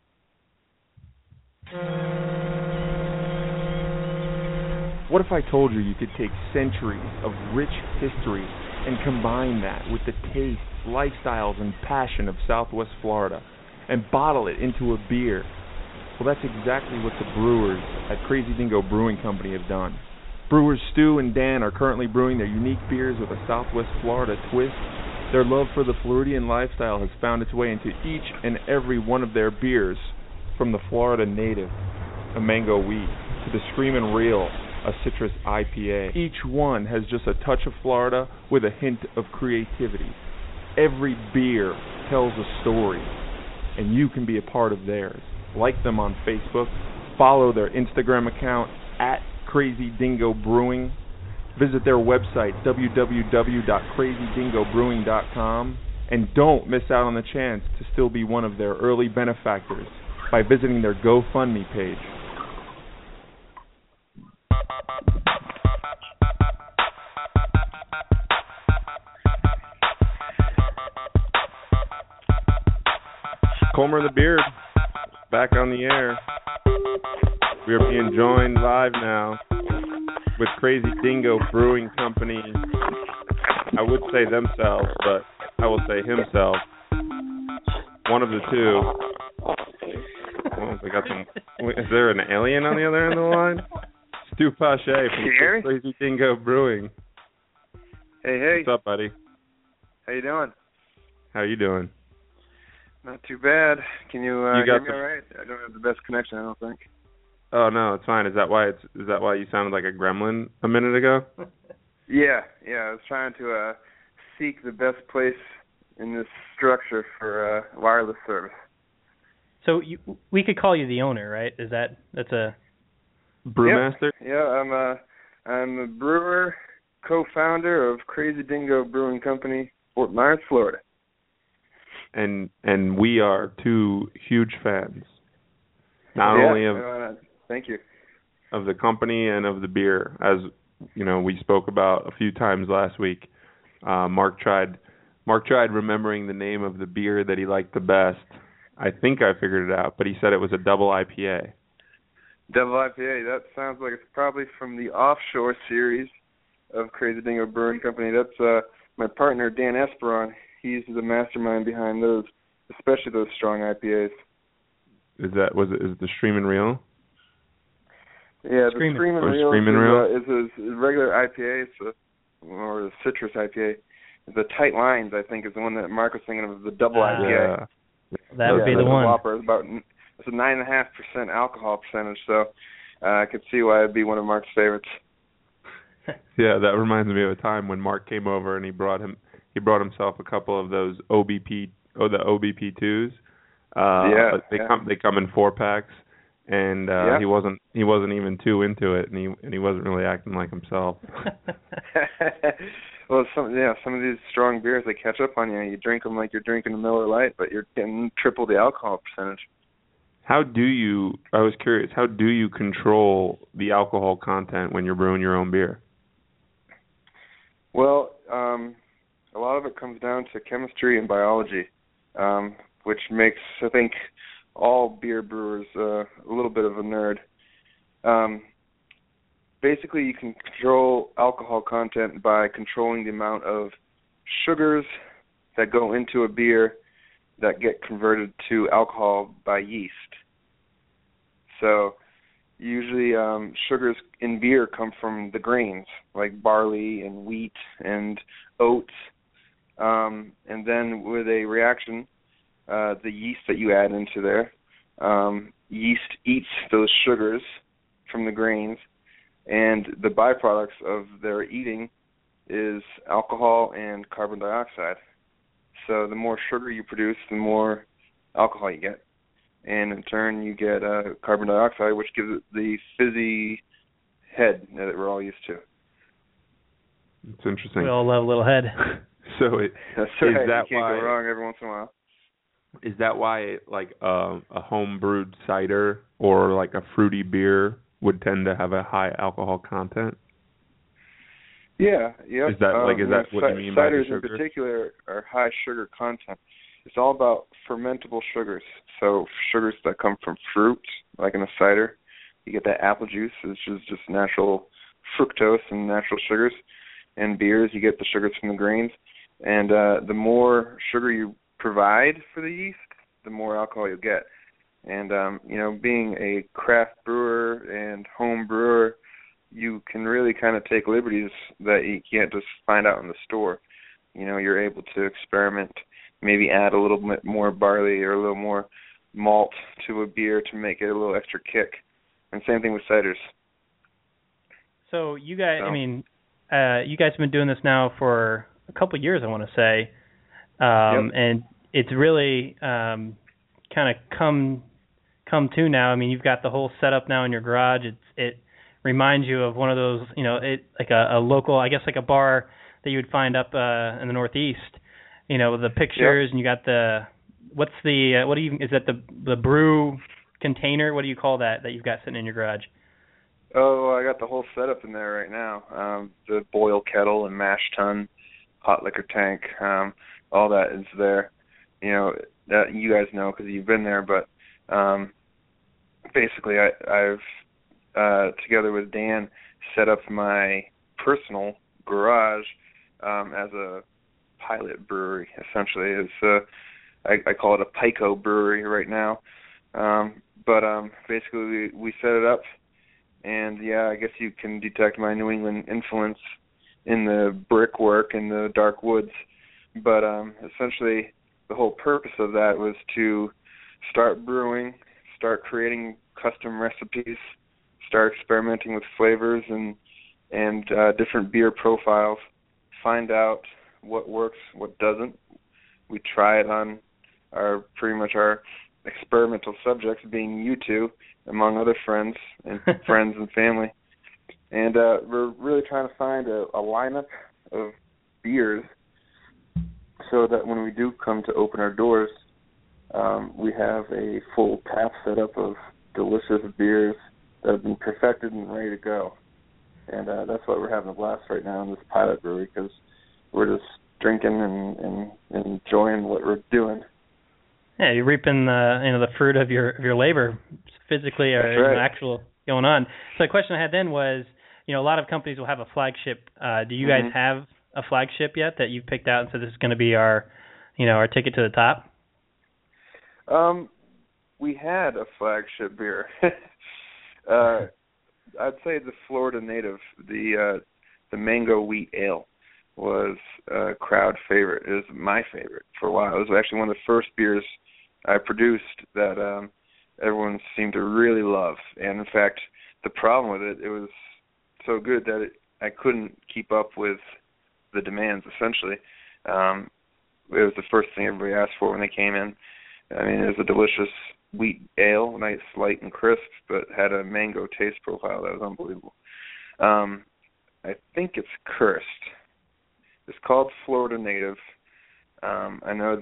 What if I told you could take centuries of rich history and combine that with the taste, lifestyles, and passion of Southwest Florida and bottle it into a beer? Well, that's exactly what the brewers at Crazy Dingo Brewing Company have done. Brewers Stu and Dan are currently brewing their unique beers with a Southwest Florida twist. Their love for the Floridian lifestyle has found its way into each and every one of their beers, from the Florida Native, a mango wheat, to the Screamin' Real, a citrus IPA. Each one has just a touch of Florida with a hint of creativity. Every beer tells a story, and you can be a part of theirs. Like them on Facebook, follow their Instagram account at Crazy Dingo Brewing, visit their website www.crazydingobrewing.com, and don't miss out on the chance to still be one of their early benefactors by visiting their GoFundMe page. Comer the Beard, back on the air. We are being joined live now with Crazy Dingo Brewing Company. I would say themselves, but I will say himself. One of the two. Well, we got some. Is there an alien on the other end of the line? Stu Pache from Crazy Dingo Brewing. Hey. What's up, buddy? How you doing? How you doing? Not too bad. Can you You hear got me all right? I don't have the best connection, I don't think. Oh no, it's fine. Is that why you sounded like a gremlin a minute ago? Yeah. I was trying to seek the best place in this structure for wireless service. So we could call you the owner, right? That's a Brewmaster? Yep. Yeah, I'm a brewer, co-founder of Crazy Dingo Brewing Company, Fort Myers, Florida. And we are two huge fans. Not only of thank you. Of the company and of the beer, as you know, we spoke about a few times last week. Mark tried remembering the name of the beer that he liked the best. I think I figured it out, but he said it was a double IPA. Double IPA, that sounds like it's probably from the Offshore series of Crazy Dingo Brewing Company. That's my partner, Dan Esperon. He's the mastermind behind those, especially those strong IPAs. Is it the Streamin' Reel? Yeah, the Screamin' Reel is a regular IPA, or the citrus IPA. The Tight Lines, I think, is the one that Mark was thinking of, the double IPA. That would be the one. Whopper. It's a 9.5% alcohol percentage, so I could see why it'd be one of Mark's favorites. Yeah, that reminds me of a time when Mark came over and he brought himself a couple of those the OBP2s. They come in 4-packs. And he wasn't even too into it, and he wasn't really acting like himself. Well, some of these strong beers, they catch up on you. You drink them like you're drinking a Miller Lite, but you're getting triple the alcohol percentage. I was curious, how do you control the alcohol content when you're brewing your own beer? Well, a lot of it comes down to chemistry and biology, which makes, I think, all beer brewers a little bit of a nerd. Basically, you can control alcohol content by controlling the amount of sugars that go into a beer that get converted to alcohol by yeast. So usually sugars in beer come from the grains, like barley and wheat and oats. And then with a reaction, the yeast that you add into there, yeast eats those sugars from the grains, and the byproducts of their eating is alcohol and carbon dioxide. So the more sugar you produce, the more alcohol you get. And in turn, you get carbon dioxide, which gives it the fizzy head that we're all used to. It's interesting. We all love a little head. So that's right. You can't go wrong every once in a while. Is that why, like, a home brewed cider or like a fruity beer would tend to have a high alcohol content? Yeah. Is that what you mean by the sugar? Ciders in particular are high sugar content. It's all about fermentable sugars. So sugars that come from fruit, like in a cider, you get that apple juice, which is just natural fructose and natural sugars. And beers, you get the sugars from the grains. And the more sugar you provide for the yeast, the more alcohol you get. And being a craft brewer and home brewer, you can really kind of take liberties that you can't just find out in the store. You're able to experiment, maybe add a little bit more barley or a little more malt to a beer to make it a little extra kick. And same thing with ciders. So you guys, you guys have been doing this now for a couple of years, I want to say. Yep. And it's really kind of come to now. I mean, you've got the whole setup now in your garage. It reminds you of one of those, like a local, I guess, like a bar that you would find up in the Northeast. With the pictures, and you got is that the brew container? What do you call that you've got sitting in your garage? Oh, I got the whole setup in there right now. The boil kettle and mash tun, hot liquor tank, all that is there. That you guys know because you've been there. But basically, I've together with Dan set up my personal garage as a pilot brewery. Essentially, I call it a Pico brewery right now. But basically, we set it up. And, I guess you can detect my New England influence in the brickwork and the dark woods. But essentially, the whole purpose of that was to start brewing, start creating custom recipes, start experimenting with flavors and different beer profiles, find out what works, what doesn't. We try it on pretty much our experimental subjects, being you two, among other friends and friends and family. And we're really trying to find a lineup of beers so that when we do come to open our doors, we have a full tap setup of delicious beers that have been perfected and ready to go. And that's why we're having a blast right now in this pilot brewery, because we're just drinking and enjoying what we're doing. Yeah, you're reaping the fruit of your labor, physically or actual going on. So the question I had then was, a lot of companies will have a flagship. Do you guys have a flagship yet that you've picked out and said this is going to be our ticket to the top? We had a flagship beer. I'd say the Florida Native, the Mango Wheat Ale, was a crowd favorite. It was my favorite for a while. It was actually one of the first beers I produced that everyone seemed to really love. And in fact, the problem with it was so good that I couldn't keep up with the demands, essentially. It was the first thing everybody asked for when they came in. I mean, it was a delicious wheat ale, nice, light and crisp, but had a mango taste profile that was unbelievable. I think it's cursed. It's called Florida Native. I know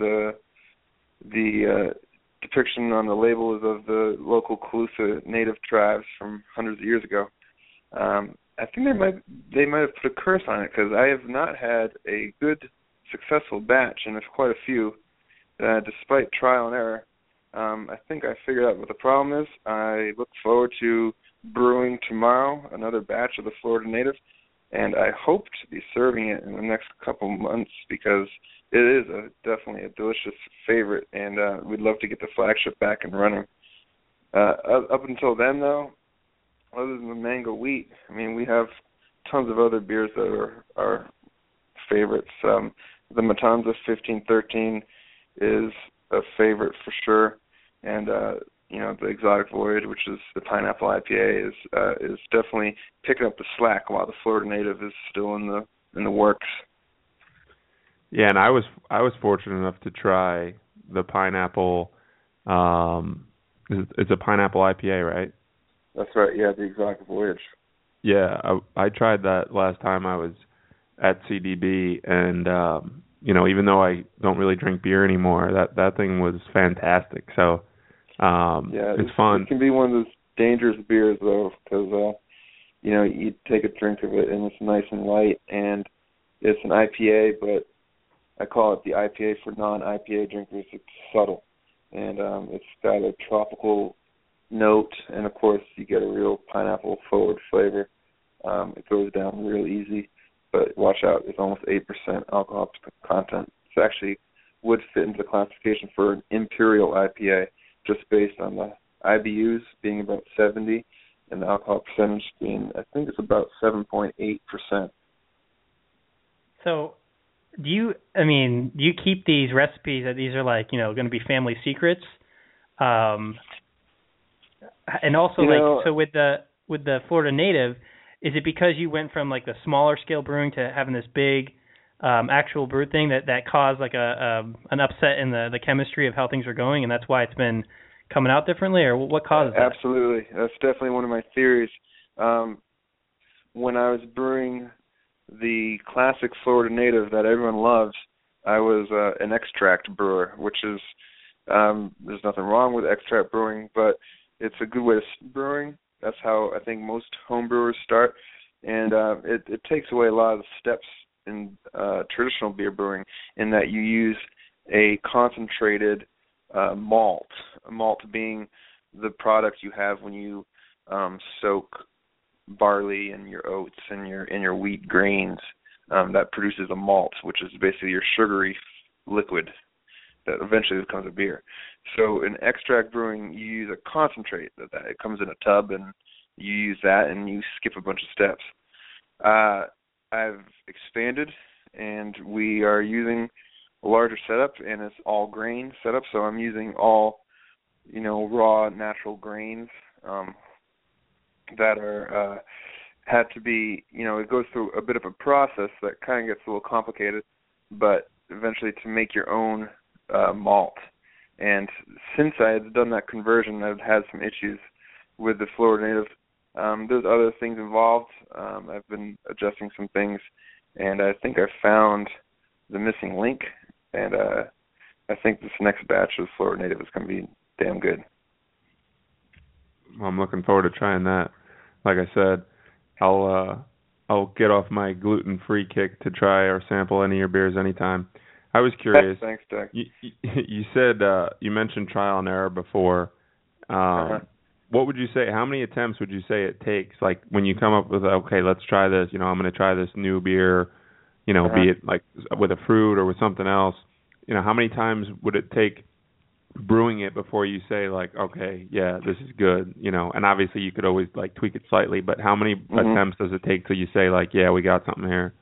the depiction on the label is of the local Calusa Native tribes from hundreds of years ago. I think they might have put a curse on it, because I have not had a good, successful batch, and there's quite a few, despite trial and error. I think I figured out what the problem is. I look forward to brewing tomorrow another batch of the Florida Native, and I hope to be serving it in the next couple months, because it is definitely a delicious favorite, and we'd love to get the flagship back and running. Up until then, though, other than the Mango Wheat, I mean, we have tons of other beers that are our favorites. The Matanza 1513 is a favorite for sure, and the Exotic Voyage, which is the pineapple IPA, is definitely picking up the slack, while the Florida Native is still in the works. Yeah, and I was fortunate enough to try the pineapple. It's a pineapple IPA, right? That's right. Yeah, the Exotic Voyage. Yeah, I tried that last time I was at CDB, and even though I don't really drink beer anymore, that thing was fantastic. So it's fun. It can be one of those dangerous beers, though, because you take a drink of it and it's nice and light, and it's an IPA, but I call it the IPA for non-IPA drinkers. It's subtle, and it's got a tropical note, and of course you get a real pineapple forward flavor. It goes down real easy, but watch out, it's almost 8% alcohol content. It actually would fit into the classification for an imperial IPA, just based on the IBUs being about 70 and the alcohol percentage being, I think it's about 7.8%. So do you keep these recipes that these are going to be family secrets? And also, so with the Florida Native, is it because you went from the smaller scale brewing to having this big actual brew thing that caused an upset in the chemistry of how things are going, and that's why it's been coming out differently, or what causes that? Absolutely, that's definitely one of my theories. When I was brewing the classic Florida Native that everyone loves, I was an extract brewer, which is there's nothing wrong with extract brewing, but it's a good way to start brewing. That's how I think most home brewers start, and it takes away a lot of the steps in traditional beer brewing, in that you use a concentrated malt, a malt being the product you have when you soak barley and your oats and your wheat grains. That produces a malt, which is basically your sugary liquid that eventually becomes a beer. So in extract brewing, you use a concentrate that it comes in a tub, and you use that, and you skip a bunch of steps. I've expanded, and we are using a larger setup, and it's all grain setup, so I'm using all, raw natural grains that are had to be, it goes through a bit of a process that kind of gets a little complicated, but eventually to make your own malt. And since I had done that conversion, I've had some issues with the Florida Native. There's other things involved. I've been adjusting some things, and I think I found the missing link, and I think this next batch of Florida Native is going to be damn good. Well, I'm looking forward to trying that. Like I said, I'll get off my gluten-free kick to try or sample any of your beers anytime. I was curious. Thanks, Doug. You said you mentioned trial and error before. What would you say? How many attempts would you say it takes? Like when you come up with, okay, let's try this. I'm going to try this new beer. Be it like with a fruit or with something else. How many times would it take brewing it before you say like, okay, yeah, this is good. And obviously you could always like tweak it slightly, but how many attempts does it take till you say like, yeah, we got something here?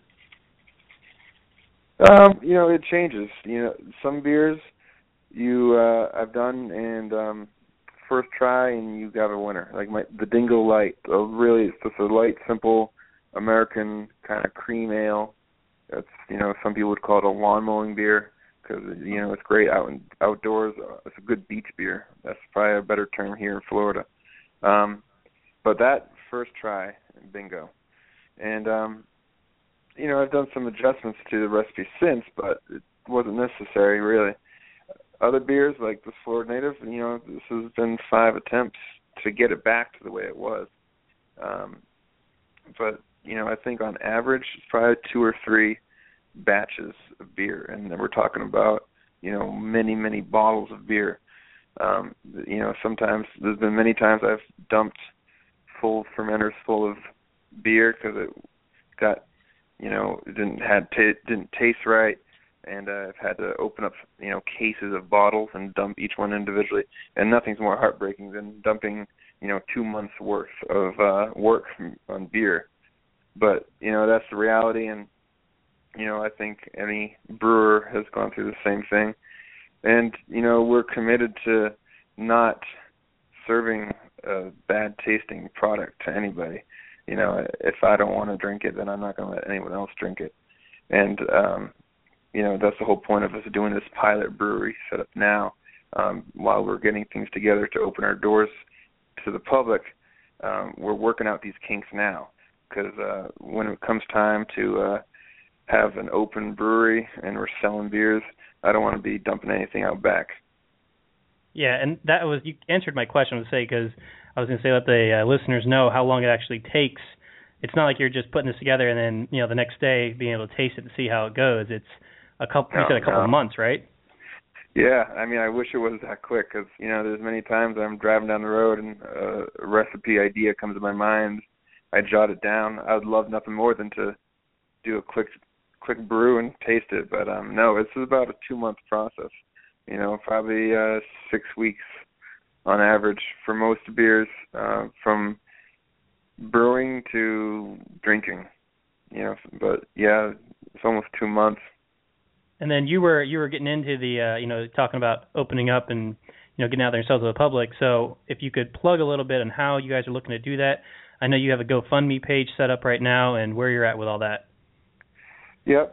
It changes. Some beers I've done and first try and you got a winner. Like the Dingo Light, it's just a light, simple American kind of cream ale. That's some people would call it a lawn mowing beer because it's great outdoors. It's a good beach beer. That's probably a better term here in Florida. But that first try, bingo. And I've done some adjustments to the recipe since, but it wasn't necessary, really. Other beers, like the Florida Native, this has been 5 attempts to get it back to the way it was. But, I think on average, it's probably 2 or 3 batches of beer. And then we're talking about, many, many bottles of beer. Sometimes, there's been many times I've dumped full fermenters full of beer because it got it didn't taste right, and I've had to open up, cases of bottles and dump each one individually. And nothing's more heartbreaking than dumping, 2 months worth of work on beer. But that's the reality, and I think any brewer has gone through the same thing. And we're committed to not serving a bad tasting product to anybody. If I don't want to drink it, then I'm not going to let anyone else drink it. And, that's the whole point of us doing this pilot brewery set up now, while we're getting things together to open our doors to the public. We're working out these kinks now because when it comes time to have an open brewery and we're selling beers, I don't want to be dumping anything out back. Yeah, and you answered my question, because I was going to say let the listeners know how long it actually takes. It's not like you're just putting this together and then the next day being able to taste it and see how it goes. It's a couple of months, right? Yeah, I wish it was that quick because there's many times I'm driving down the road and a recipe idea comes to my mind. I jot it down. I would love nothing more than to do a quick brew and taste it, but no, it's about a 2-month process. Probably 6 weeks on average for most beers, from brewing to drinking. But yeah, it's almost 2 months. And then you were getting into the talking about opening up and getting out there and sell to the public. So if you could plug a little bit on how you guys are looking to do that. I know you have a GoFundMe page set up right now, and where you're at with all that. Yep.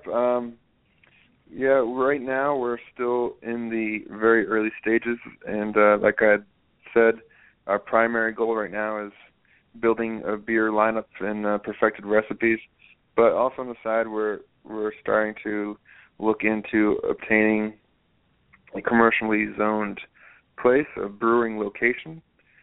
Right now we're still in the very early stages, and like I said, our primary goal right now is building a beer lineup and perfected recipes. But also on the side, we're starting to look into obtaining a commercially zoned place, a brewing location.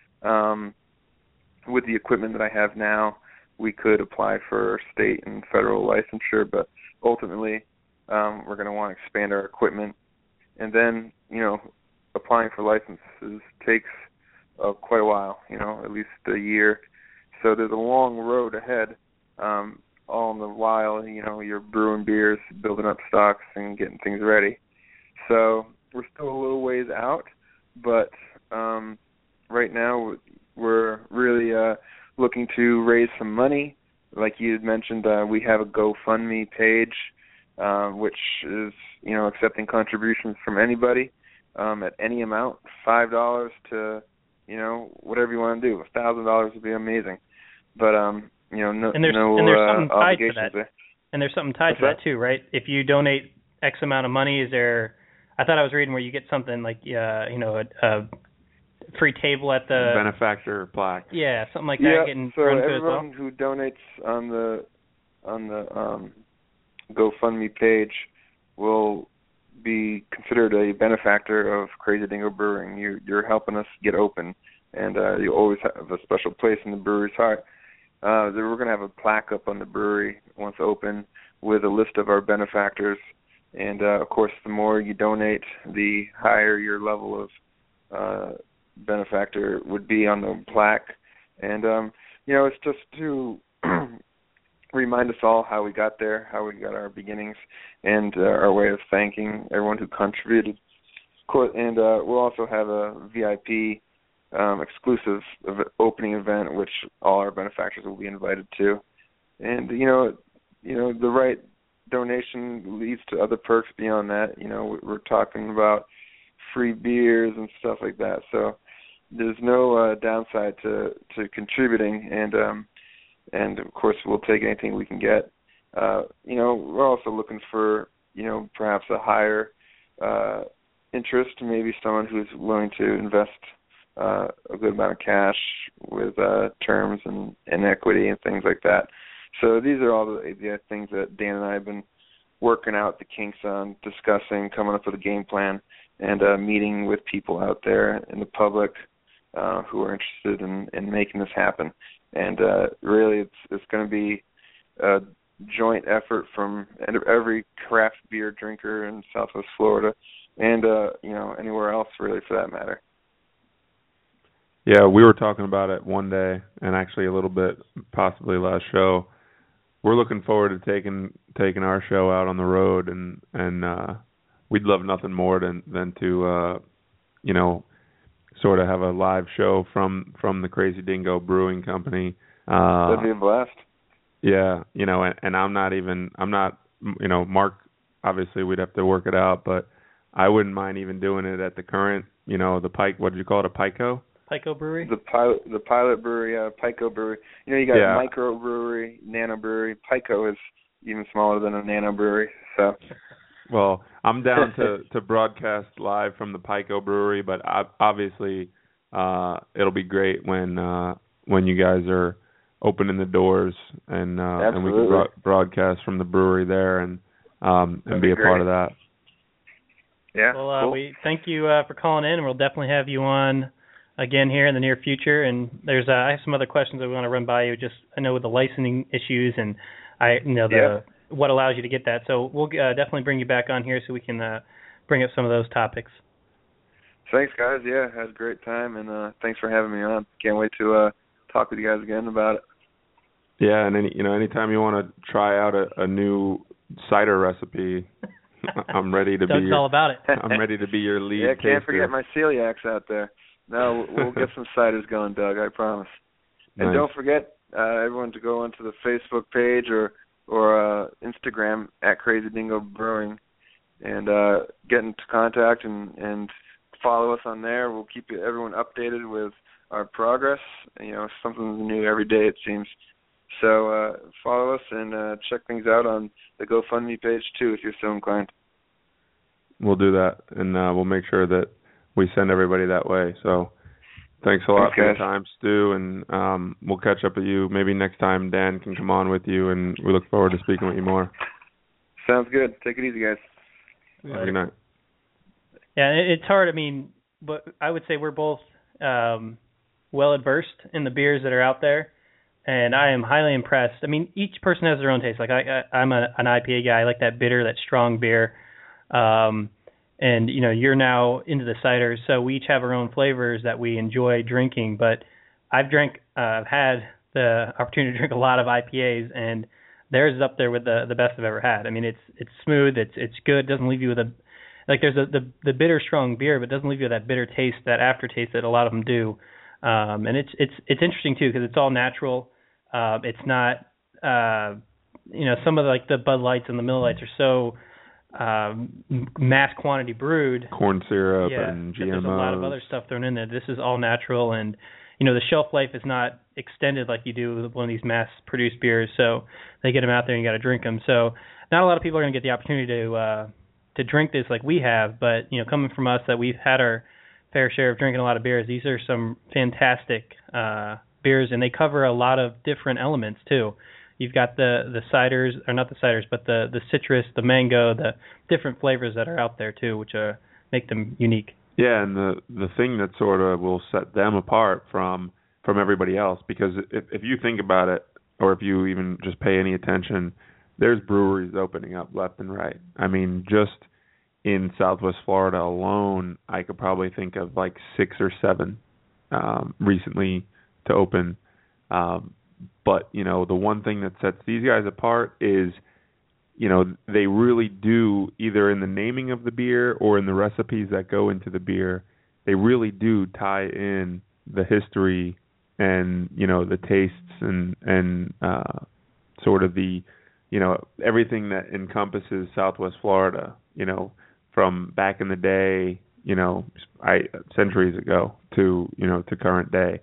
With the equipment that I have now, we could apply for state and federal licensure, but ultimately we're going to want to expand our equipment. And then, applying for licenses takes quite a while, at least a year. So there's a long road ahead, all in the while, you're brewing beers, building up stocks, and getting things ready. So we're still a little ways out, but right now we're really looking to raise some money. Like you had mentioned, we have a GoFundMe page. which is, accepting contributions from anybody at any amount, $5 to, whatever you want to do. $1,000 would be amazing. But, no obligations there. And there's something tied to that too, right? If you donate X amount of money, is there? I thought I was reading where you get something like, a free table at the benefactor plaque. Yeah, something like that. Getting so run to everyone as well. who donates on the GoFundMe page will be considered a benefactor of Crazy Dingo Brewing. You're helping us get open, and you always have a special place in the brewery's heart. We're going to have a plaque up on the brewery once open with a list of our benefactors. And, of course, the more you donate, the higher your level of benefactor would be on the plaque. And, it's just to remind us all how we got there, how we got our beginnings, and our way of thanking everyone who contributed. And we'll also have a VIP exclusive opening event, which all our benefactors will be invited to. And the right donation leads to other perks beyond that. We're talking about free beers and stuff like that. So there's no downside to contributing, and of course we'll take anything we can get. We're also looking for perhaps a higher interest, maybe someone who's willing to invest a good amount of cash with terms and equity and things like that. So these are all the things that Dan and I have been working out the kinks on, discussing, coming up with a game plan, and meeting with people out there in the public who are interested in making this happen. And really, it's going to be a joint effort from every craft beer drinker in Southwest Florida, and anywhere else really for that matter. Yeah, we were talking about it one day, and actually a little bit possibly last show. We're looking forward to taking our show out on the road, and we'd love nothing more than to sort of have a live show from the Crazy Dingo Brewing Company. That'd be a blast. Yeah, and I'm not Mark, obviously we'd have to work it out, but I wouldn't mind even doing it at the current, the Pike, what did you call it, a Pico? Pico Brewery? The pilot brewery, Pico Brewery. You got micro brewery, nano brewery. Pico is even smaller than a nano brewery. So, well, I'm down to broadcast live from the Pico Brewery, but obviously it'll be great when you guys are opening the doors and we can broadcast from the brewery there and be a part of that. Yeah. Well, cool. we thank you for calling in, and we'll definitely have you on again here in the near future. And there's I have some other questions that we want to run by you. Just I know with the licensing issues and what allows you to get that. So we'll definitely bring you back on here so we can bring up some of those topics. Thanks, guys. Yeah, had a great time, and thanks for having me on. Can't wait to talk with you guys again about it. Yeah, and anytime you want to try out a new cider recipe, I'm ready to Doug's be all about it. I'm ready to be your lead Yeah, taster. can't forget my celiacs out there. No, we'll get some ciders going, Doug, I promise. And Nice. don't forget everyone to go onto the Facebook page or Instagram at Crazy Dingo Brewing and get into contact and follow us on there. We'll keep everyone updated with our progress. Something new every day, it seems. So follow us and check things out on the GoFundMe page, too, if you're so inclined. We'll do that, and we'll make sure that we send everybody that way. So thanks a lot for your time, Stu, and we'll catch up with you. Maybe next time Dan can come on with you, and we look forward to speaking with you more. Sounds good. Take it easy, guys. Have a good night. Yeah, it's hard. I mean, but I would say we're both well-adversed in the beers that are out there, and I am highly impressed. I mean, each person has their own taste. Like I'm an IPA guy. I like that bitter, that strong beer. And, you're now into the cider, so we each have our own flavors that we enjoy drinking. But I've had the opportunity to drink a lot of IPAs, and theirs is up there with the best I've ever had. I mean, it's smooth, it's good, doesn't leave you with there's the bitter, strong beer, but it doesn't leave you with that bitter taste, that aftertaste that a lot of them do. And it's interesting, too, because it's all natural. It's not some of the Bud Lights and the Miller Lights are so mass quantity brewed. Corn syrup and GMOs. There's a lot of other stuff thrown in there. This is all natural, and the shelf life is not extended like you do with one of these mass-produced beers. So they get them out there and you got to drink them. So not a lot of people are going to get the opportunity to drink this like we have. But coming from us, that we've had our fair share of drinking a lot of beers. These are some fantastic beers, and they cover a lot of different elements too. You've got the ciders, or not the ciders, but the citrus, the mango, the different flavors that are out there too, which make them unique. Yeah, and the thing that sort of will set them apart from everybody else, because if you think about it, or if you even just pay any attention, there's breweries opening up left and right. I mean, just in Southwest Florida alone, I could probably think of like 6 or 7 recently to open. But, the one thing that sets these guys apart is, they really do, either in the naming of the beer or in the recipes that go into the beer, they really do tie in the history and, the tastes and sort of the, everything that encompasses Southwest Florida, from back in the day, centuries ago to current day.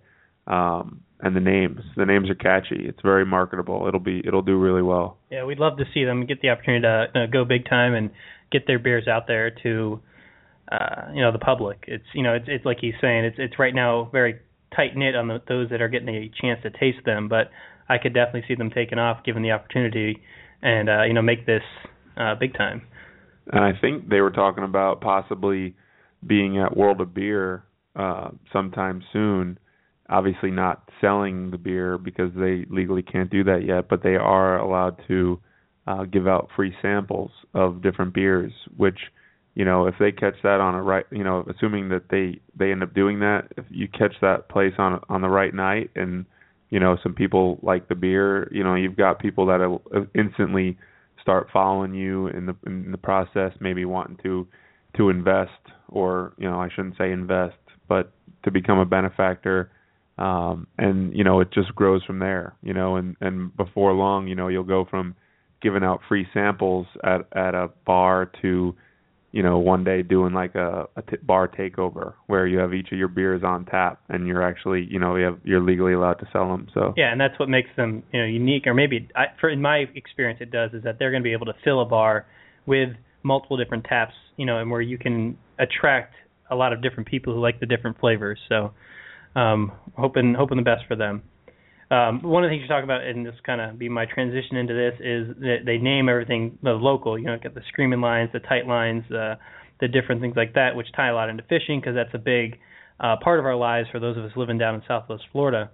And the names are catchy. It's very marketable. It'll do really well. Yeah, we'd love to see them get the opportunity to go big time and get their beers out there to the public. It's like he's saying, it's right now very tight knit on those that are getting a chance to taste them, but I could definitely see them taking off given the opportunity and make this big time. And I think they were talking about possibly being at World of Beer sometime soon. Obviously not selling the beer because they legally can't do that yet, but they are allowed to give out free samples of different beers, which, if they catch that on a right, assuming that they end up doing that, if you catch that place on the right night and, some people like the beer, you've got people that will instantly start following you in the process, maybe wanting to invest, or, I shouldn't say invest, but to become a benefactor. And, it just grows from there, and before long, you'll go from giving out free samples at a bar to, one day doing like a bar takeover where you have each of your beers on tap and you're actually, you're legally allowed to sell them. So yeah, and that's what makes them, unique, or maybe in my experience it does, is that they're going to be able to fill a bar with multiple different taps, and where you can attract a lot of different people who like the different flavors. So hoping the best for them. One of the things you talk about, and this kind of be my transition into this, is that they name everything local. Got the screaming lines, the tight lines, the different things like that, which tie a lot into fishing, because that's a big part of our lives for those of us living down in Southwest Florida.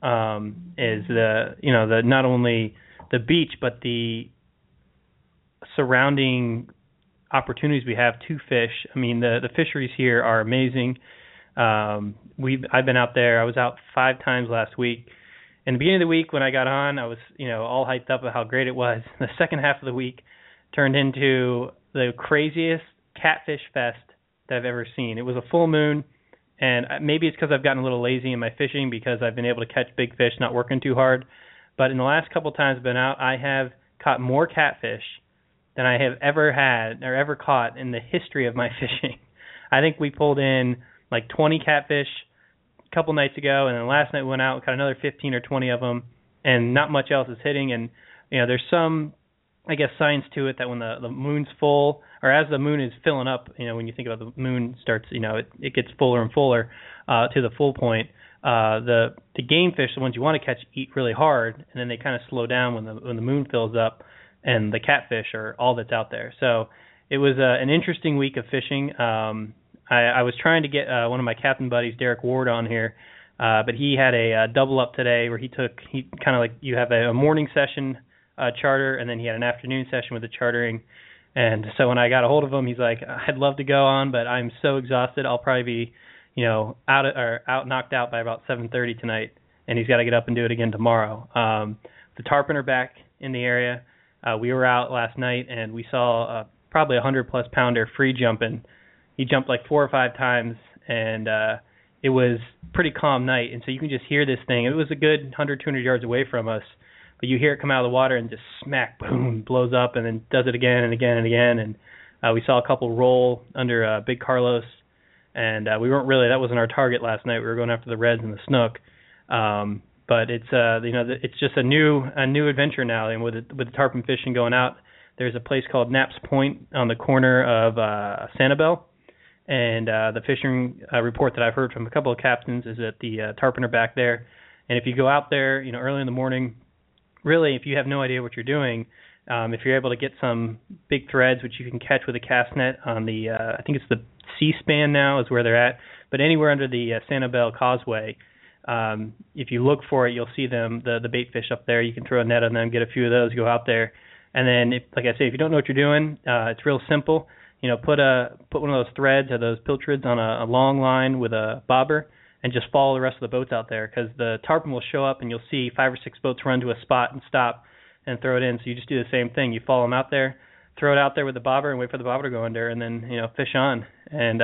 Is the not only the beach but the surrounding opportunities we have to fish. I mean, the fisheries here are amazing. I've been out there. I was out 5 times last week. In the beginning of the week when I got on, I was, all hyped up about how great it was. The second half of the week turned into the craziest catfish fest that I've ever seen. It was a full moon, and maybe it's because I've gotten a little lazy in my fishing because I've been able to catch big fish, not working too hard. But in the last couple of times I've been out, I have caught more catfish than I have ever had or ever caught in the history of my fishing. I think we pulled in like 20 catfish a couple nights ago, and then last night we went out and caught another 15 or 20 of them, and not much else is hitting. And there's some, I guess, science to it that when the moon's full, or as the moon is filling up, when you think about the moon starts, it gets fuller and fuller to the full point. The game fish, the ones you want to catch, eat really hard, and then they kind of slow down when the moon fills up, and the catfish are all that's out there. So it was an interesting week of fishing. I was trying to get one of my captain buddies, Derek Ward, on here, but he had a double up today where he kind of like, you have a morning session charter, and then he had an afternoon session with the chartering. And so when I got a hold of him, he's like, I'd love to go on, but I'm so exhausted. I'll probably be, knocked out by about 7:30 tonight, and he's got to get up and do it again tomorrow. The tarpon are back in the area. We were out last night, and we saw probably a 100-plus pounder free jumping. He jumped like 4 or 5 times, and it was pretty calm night. And so you can just hear this thing. It was a good 100, 200 yards away from us, but you hear it come out of the water and just smack, boom, blows up, and then does it again and again and again. And we saw a couple roll under Big Carlos, and we weren't really, that wasn't our target last night. We were going after the reds and the snook. But it's it's just a new adventure now, and with the tarpon fishing going out, there's a place called Knapp's Point on the corner of Sanibel, and the fishing report that I've heard from a couple of captains is that the tarpon are back there, and if you go out there, early in the morning, really, if you have no idea what you're doing, if you're able to get some big threads, which you can catch with a cast net on the I think it's the C-span now is where they're at, but anywhere under the Sanibel Causeway. If you look for it, you'll see them, the bait fish up there. You can throw a net on them, get a few of those, go out there. And then, like I say, if you don't know what you're doing, it's real simple. Put one of those threads or those pilchards on a long line with a bobber and just follow the rest of the boats out there, because the tarpon will show up and you'll see 5 or 6 boats run to a spot and stop and throw it in. So you just do the same thing. You follow them out there, throw it out there with the bobber and wait for the bobber to go under, and then, fish on. And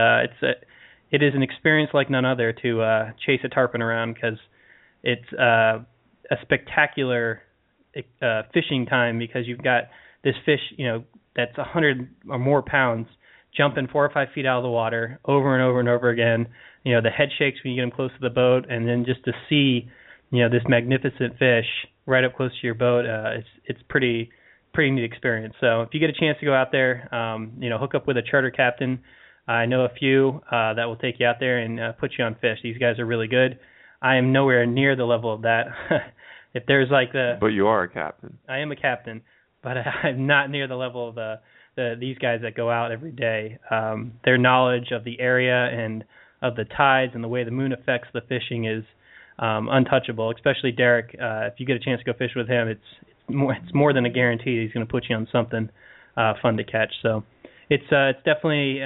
it is an experience like none other to chase a tarpon around, because it's a spectacular fishing time, because you've got this fish, that's 100 or more pounds jumping 4 or 5 feet out of the water over and over and over again. The head shakes when you get them close to the boat, and then just to see, this magnificent fish right up close to your boat, it's pretty neat experience. So if you get a chance to go out there, hook up with a charter captain. I know a few that will take you out there and put you on fish. These guys are really good. I am nowhere near the level of that. If there's But you are a captain. I am a captain, but I'm not near the level of these guys that go out every day. Their knowledge of the area and of the tides and the way the moon affects the fishing is untouchable. Especially Derek. If you get a chance to go fish with him, it's more than a guarantee he's going to put you on something fun to catch. So. It's definitely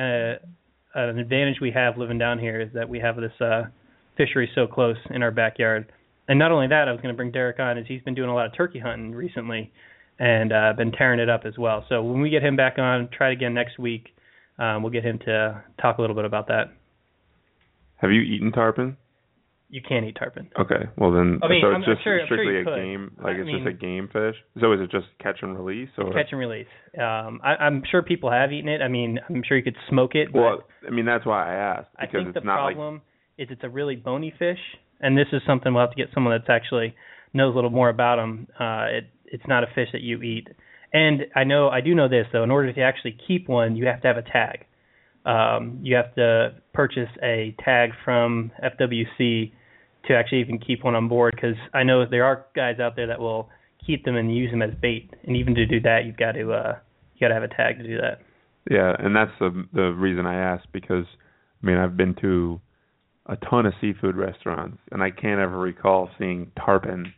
an advantage we have living down here, is that we have this fishery so close in our backyard. And not only that, I was going to bring Derek on, is he's been doing a lot of turkey hunting recently and been tearing it up as well. So when we get him back on, try it again next week, we'll get him to talk a little bit about that. Have you eaten tarpon? You can't eat tarpon. Okay, well then, so it's just strictly a could. game, just a game fish? So is it just catch and release? Or? Catch and release. I'm sure people have eaten it. I'm sure you could smoke it. Well, that's why I asked. Because I think it's the not problem is it's a really bony fish, and this is something we'll have to get someone that's actually knows a little more about them. It's not a fish that you eat. And I do know this, though. In order to actually keep one, you have to have a tag. You have to purchase a tag from FWC to actually even keep one on board, because I know there are guys out there that will keep them and use them as bait, and even to do that, you've got to have a tag to do that. Yeah, and that's the reason I asked, because I've been to a ton of seafood restaurants, and I can't ever recall seeing tarpon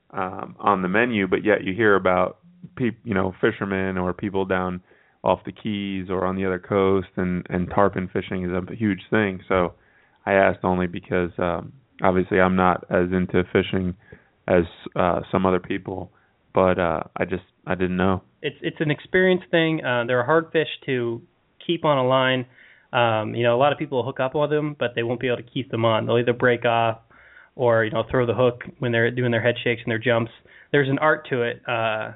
on the menu, but yet you hear about fishermen or people down off the Keys or on the other coast, and tarpon fishing is a huge thing. So I asked only because obviously I'm not as into fishing as some other people, but I didn't know. It's an experience thing. They're a hard fish to keep on a line. A lot of people will hook up with them, but they won't be able to keep them on. They'll either break off or throw the hook when they're doing their head shakes and their jumps. There's an art to it.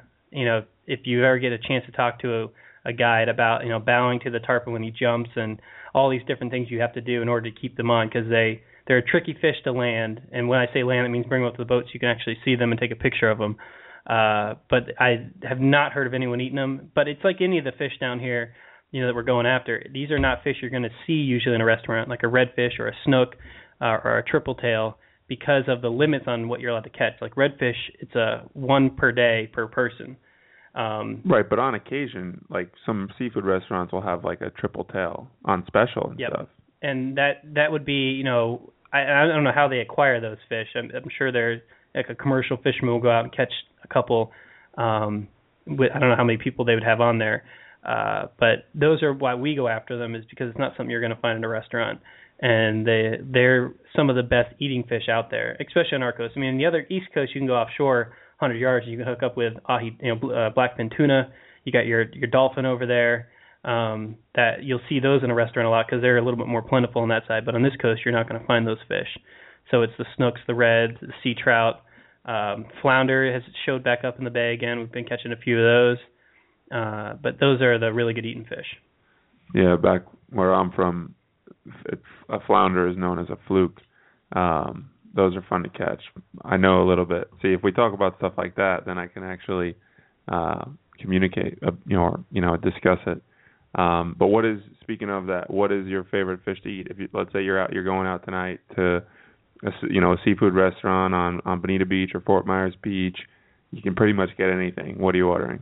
If you ever get a chance to talk to a guide about bowing to the tarpon when he jumps and all these different things you have to do in order to keep them on, because they're a tricky fish to land. And when I say land, it means bring them up to the boat so you can actually see them and take a picture of them. But I have not heard of anyone eating them. But it's like any of the fish down here, that we're going after. These are not fish you're going to see usually in a restaurant, like a redfish or a snook or a triple tail, because of the limits on what you're allowed to catch. Like redfish, it's a 1 per day per person. Right, but on occasion, like some seafood restaurants will have like a triple tail on special and stuff. And that would be, I don't know how they acquire those fish. I'm sure they're like a commercial fisherman will go out and catch a couple. I don't know how many people they would have on there. But those are why we go after them, is because it's not something you're going to find in a restaurant. And they're some of the best eating fish out there, especially on our coast. The other East Coast, you can go offshore 100 yards, you can hook up with blackfin tuna. You got your dolphin over there. That you'll see those in a restaurant a lot because they're a little bit more plentiful on that side. But on this coast, you're not going to find those fish. So it's the snooks, the reds, the sea trout, Flounder has showed back up in the bay again. We've been catching a few of those. But those are the really good eating fish. Yeah, back where I'm from, a flounder is known as a fluke. Those are fun to catch. I know a little bit. See, if we talk about stuff like that, then I can actually communicate, discuss it. But speaking of that, what is your favorite fish to eat? Let's say you're going out tonight to a seafood restaurant on Bonita Beach or Fort Myers Beach. You can pretty much get anything. What are you ordering?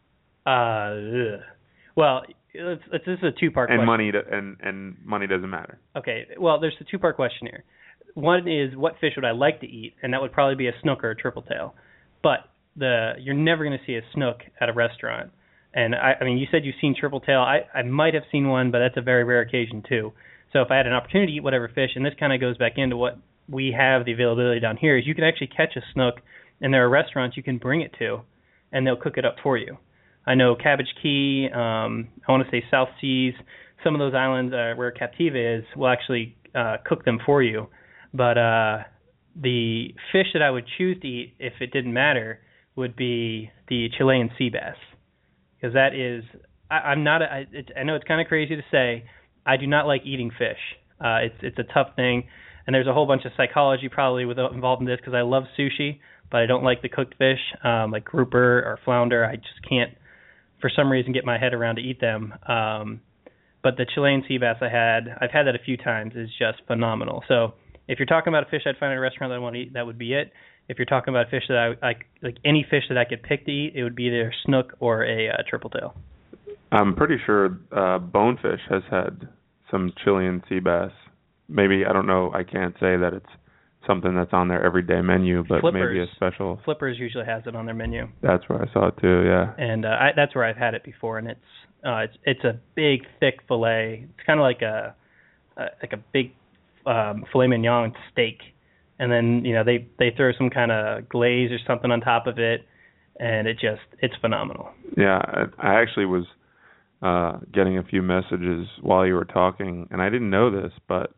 Well, this is a two-part question. And money doesn't matter. Okay. Well, there's a two-part question here. One is, what fish would I like to eat? And that would probably be a snook or a triple tail. But you're never going to see a snook at a restaurant. And I mean, you said you've seen triple tail. I might have seen one, but that's a very rare occasion too. So if I had an opportunity to eat whatever fish, and this kind of goes back into what we have the availability down here, is you can actually catch a snook, and there are restaurants you can bring it to, and they'll cook it up for you. I know Cabbage Key, I want to say South Seas, some of those islands where Captiva is will actually cook them for you. But the fish that I would choose to eat, if it didn't matter, would be the Chilean sea bass. Because that is, I know it's kind of crazy to say, I do not like eating fish. It's a tough thing, and there's a whole bunch of psychology probably involved in this, because I love sushi, but I don't like the cooked fish, like grouper or flounder. I just can't, for some reason, get my head around to eat them. But the Chilean sea bass I've had that a few times, is just phenomenal. So if you're talking about a fish I'd find at a restaurant that I want to eat, that would be it. If you're talking about a fish that I like any fish that I could pick to eat, it would be either snook or a triple tail. I'm pretty sure Bonefish has had some Chilean sea bass. Maybe, I don't know, I can't say that it's something that's on their everyday menu, but Flippers. Maybe a special. Flippers usually has it on their menu. That's where I saw it too, yeah. And that's where I've had it before, and it's a big, thick fillet. It's kind of like a big filet mignon steak. And then, they throw some kind of glaze or something on top of it, and it's phenomenal. Yeah, I actually was getting a few messages while you were talking, and I didn't know this, but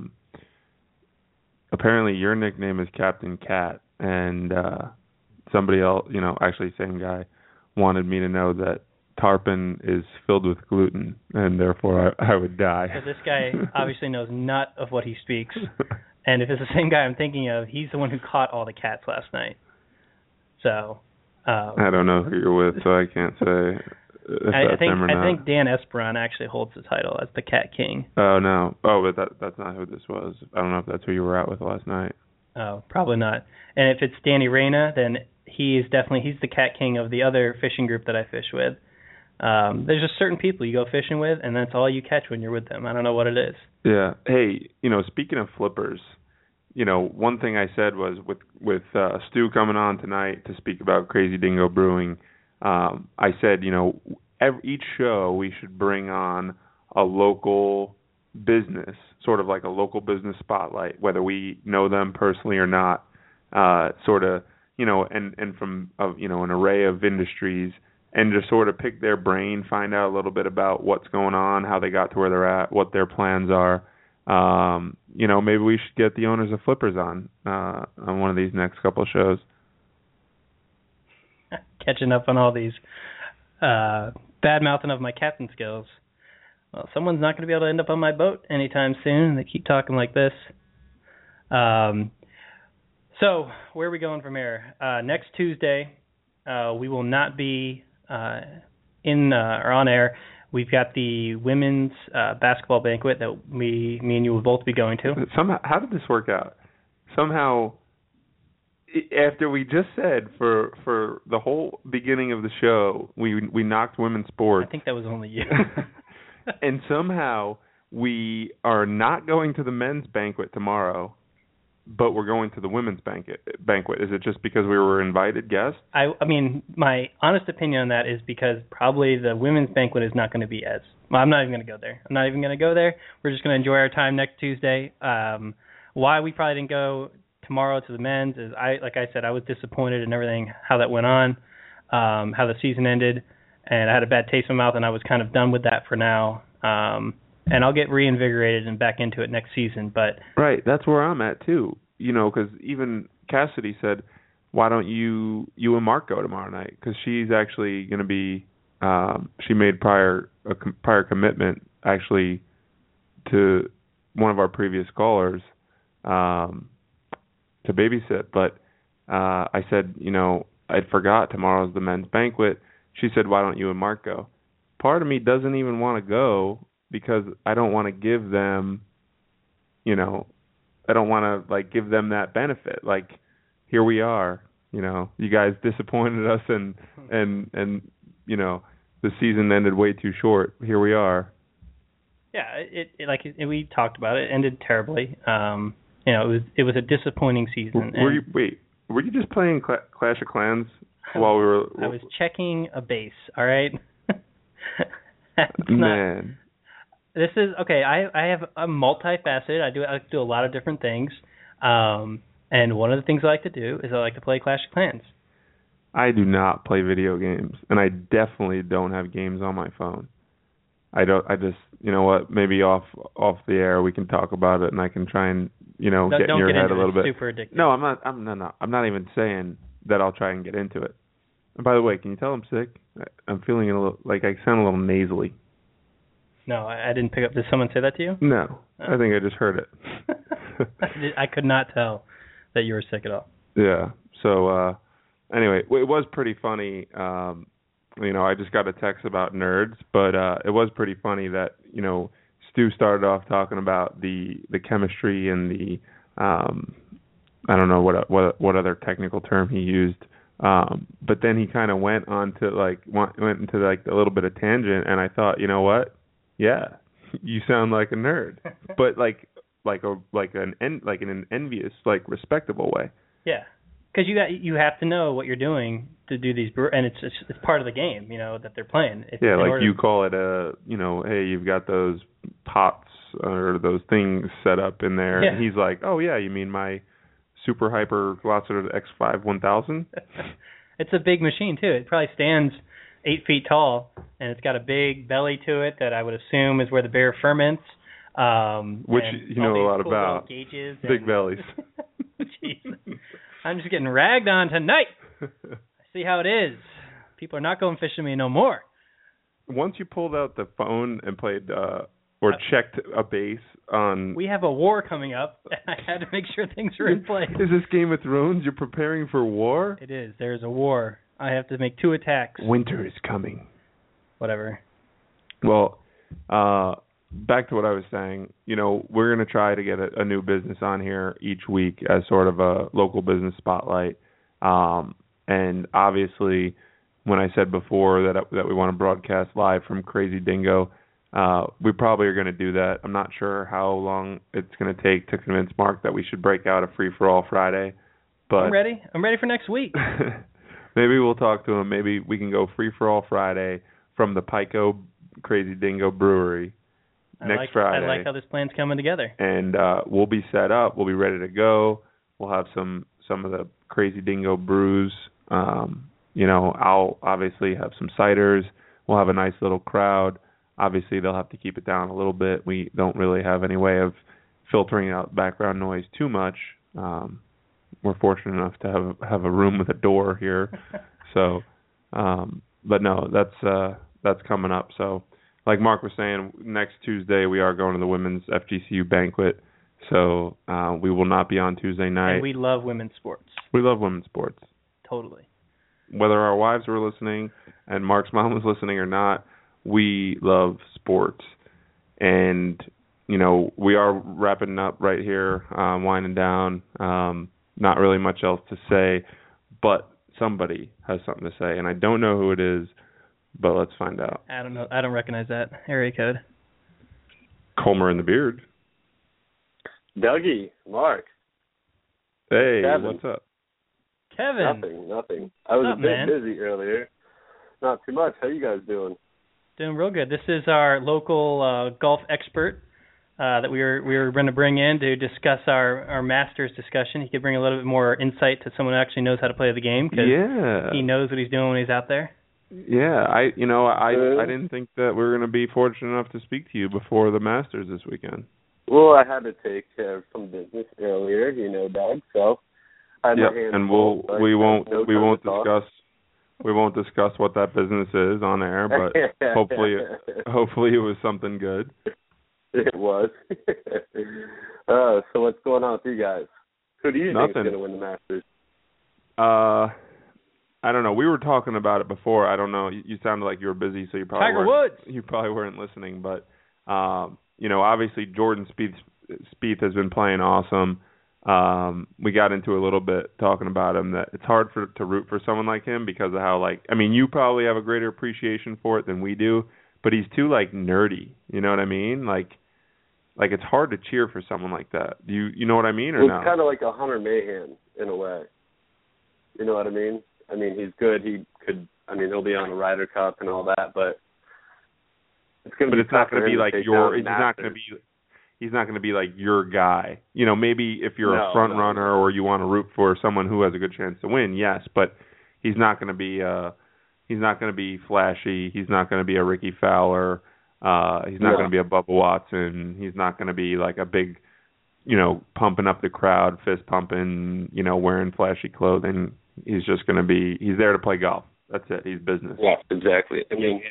apparently your nickname is Captain Cat, and somebody else, actually same guy, wanted me to know that tarpon is filled with gluten, and therefore I would die. So this guy obviously knows not of what he speaks. And if it's the same guy I'm thinking of, he's the one who caught all the cats last night. So I don't know who you're with, so I can't say if that's him or not. I think Dan Esperon actually holds the title as the Cat King. Oh, no. Oh, but that's not who this was. I don't know if that's who you were out with last night. Oh, probably not. And if it's Danny Reyna, then he's the Cat King of the other fishing group that I fish with. There's just certain people you go fishing with, and that's all you catch when you're with them. I don't know what it is. Yeah. Hey, speaking of flippers, one thing I said was with Stu coming on tonight to speak about Crazy Dingo Brewing, I said, each show we should bring on a local business, sort of like a local business spotlight, whether we know them personally or not, sort of, and from, an array of industries, and just sort of pick their brain, find out a little bit about what's going on, how they got to where they're at, what their plans are. Maybe we should get the owners of Flippers on one of these next couple of shows. Catching up on all these bad-mouthing of my captain skills. Well, someone's not going to be able to end up on my boat anytime soon. They keep talking like this. So where are we going from here? Next Tuesday, we will not be or on air. We've got the women's basketball banquet that me and you will both be going to. Somehow, how did this work out? Somehow, after we just said for the whole beginning of the show, we knocked women's sports. I think that was only you. And somehow we are not going to the men's banquet tomorrow, but we're going to the women's banquet. Is it just because we were invited guests? I mean, my honest opinion on that is because probably the women's banquet is not going to be I'm not even going to go there. I'm not even going to go there. We're just going to enjoy our time next Tuesday. Why we probably didn't go tomorrow to the men's is, like I said, I was disappointed in everything, how that went on, how the season ended, and I had a bad taste in my mouth, and I was kind of done with that for now. And I'll get reinvigorated and back into it next season. But right, that's where I'm at too. Because even Cassidy said, why don't you and Mark go tomorrow night? Because she's actually going to be, she made prior commitment actually to one of our previous callers to babysit. But I said, I'd forgot tomorrow's the men's banquet. She said, why don't you and Mark go? Part of me doesn't even want to go because I don't want to give them, I don't want to give them that benefit. Here we are, you guys disappointed us and the season ended way too short. Here we are. Yeah, we talked about it. It ended terribly. It was a disappointing season. Were you just playing Clash of Clans while we were? I was checking a base. All right. Man. This is okay. I have a multifaceted. I like to do a lot of different things. And one of the things I like to do is I like to play Clash of Clans. I do not play video games, and I definitely don't have games on my phone. I just, what? Maybe off the air we can talk about it, and I can try and get in your head a little bit. Super addictive. No, I'm not. I'm not even saying that I'll try and get into it. And by the way, can you tell I'm sick? I'm feeling a little I sound a little nasally. No, I didn't pick up. Did someone say that to you? No, I think I just heard it. I could not tell that you were sick at all. Yeah. So anyway, it was pretty funny. I just got a text about nerds, but it was pretty funny that Stu started off talking about the chemistry and the I don't know what other technical term he used, but then he kind of went on to went into a little bit of tangent, and I thought, you know what? Yeah, you sound like a nerd, but in an envious, respectable way. Yeah, because you have to know what you're doing to do these, and it's part of the game, that they're playing. You call it hey, you've got those pots or those things set up in there, and he's like, oh yeah, you mean my Super Hyper Glossiter X5 1000? It's a big machine too. It probably stands 8 feet tall, and it's got a big belly to it that I would assume is where the beer ferments. Which you know a lot about. Gauges big bellies. Jeez. I'm just getting ragged on tonight. I see how it is. People are not going fishing me no more. Once you pulled out the phone and played or checked a base on... We have a war coming up, and I had to make sure things are in place. Is this Game of Thrones? You're preparing for war? It is. There's a war. I have to make 2 attacks. Winter is coming. Whatever. Well, back to what I was saying. We're going to try to get a new business on here each week as sort of a local business spotlight. And obviously, when I said before that we want to broadcast live from Crazy Dingo, we probably are going to do that. I'm not sure how long it's going to take to convince Mark that we should break out a free-for-all Friday. But I'm ready. I'm ready for next week. Maybe we'll talk to him. Maybe we can go free-for-all Friday from the Pico Crazy Dingo Brewery next Friday. I like how this plan's coming together. And we'll be set up. We'll be ready to go. We'll have some of the Crazy Dingo brews. I'll obviously have some ciders. We'll have a nice little crowd. Obviously, they'll have to keep it down a little bit. We don't really have any way of filtering out background noise too much. We're fortunate enough to have a room with a door here. So, but no, that's coming up. So, like Mark was saying, next Tuesday we are going to the women's FGCU banquet. So we will not be on Tuesday night. And we love women's sports. We love women's sports. Totally. Whether our wives were listening and Mark's mom was listening or not, we love sports. And, we are wrapping up right here, winding down. Not really much else to say, but somebody has something to say. And I don't know who it is, but let's find out. I don't know. I don't recognize that area code. Comer in the Beard. Dougie, Mark. Hey, Kevin. What's up? Kevin. Nothing. I was What's up, a bit man? busy earlier. Not too much. How you guys doing? Doing real good. This is our local golf expert that we were going to bring in to discuss our Masters discussion. He could bring a little bit more insight to someone who actually knows how to play the game because he knows what he's doing when he's out there. Yeah, I didn't think that we were going to be fortunate enough to speak to you before the Masters this weekend. Well, I had to take care of some business earlier, Doug. So and we won't discuss what that business is on air, but hopefully it was something good. It was. So what's going on with you guys? Who do you think is going to win the Masters? I don't know. We were talking about it before. I don't know. You sounded like you were busy, so you probably weren't listening. But obviously Jordan Spieth has been playing awesome. We got into a little bit talking about him that it's hard to root for someone like him because of how you probably have a greater appreciation for it than we do, but he's too nerdy. You know what I mean? Like it's hard to cheer for someone like that. You know what I mean or no? It's kind of like a Hunter Mahan in a way. You know what I mean? I mean, he's good. He'll be on the Ryder Cup and all that, but it's going to be. But it's not going to be like your. He's not going to be like your guy. Maybe if you're a front runner or you want to root for someone who has a good chance to win, yes. But he's not going to be. He's not going to be flashy. He's not going to be a Ricky Fowler. He's not going to be a Bubba Watson. He's not going to be like a big, pumping up the crowd, fist pumping, wearing flashy clothing. He's just going to be. He's there to play golf. That's it. He's business. Yeah, exactly. I mean,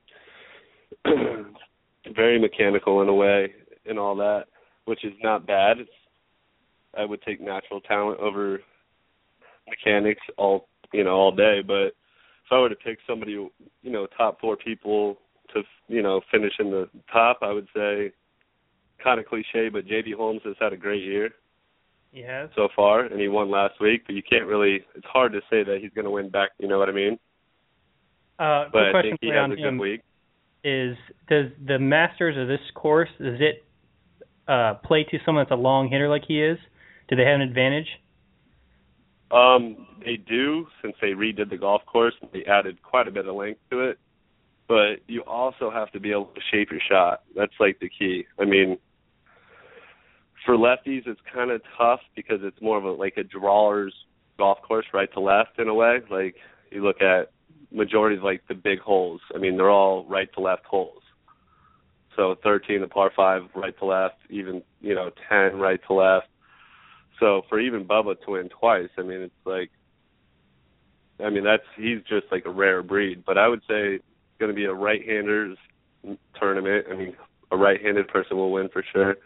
he's very mechanical in a way and all that, which is not bad. I would take natural talent over mechanics all day. But if I were to pick somebody, top 4 people to, finish in the top, I would say, kind of cliche, but J.B. Holmes has had a great year. He has. So far, and he won last week, but you can't really, it's hard to say that he's going to win back, you know what I mean? But I think he has a good week. Does the Masters of this course, does it play to someone that's a long hitter like he is? Do they have an advantage? They do, since they redid the golf course. They added quite a bit of length to it. But you also have to be able to shape your shot. That's like the key. I mean, for lefties, it's kind of tough because it's more of a drawer's golf course, right to left in a way. Like you look at majority of the big holes. I mean, they're all right to left holes. So 13, the par 5, right to left, even, 10, right to left. So for even Bubba to win twice, I mean, he's just like a rare breed. But I would say it's going to be a right-handers tournament. I mean, a right-handed person will win for sure.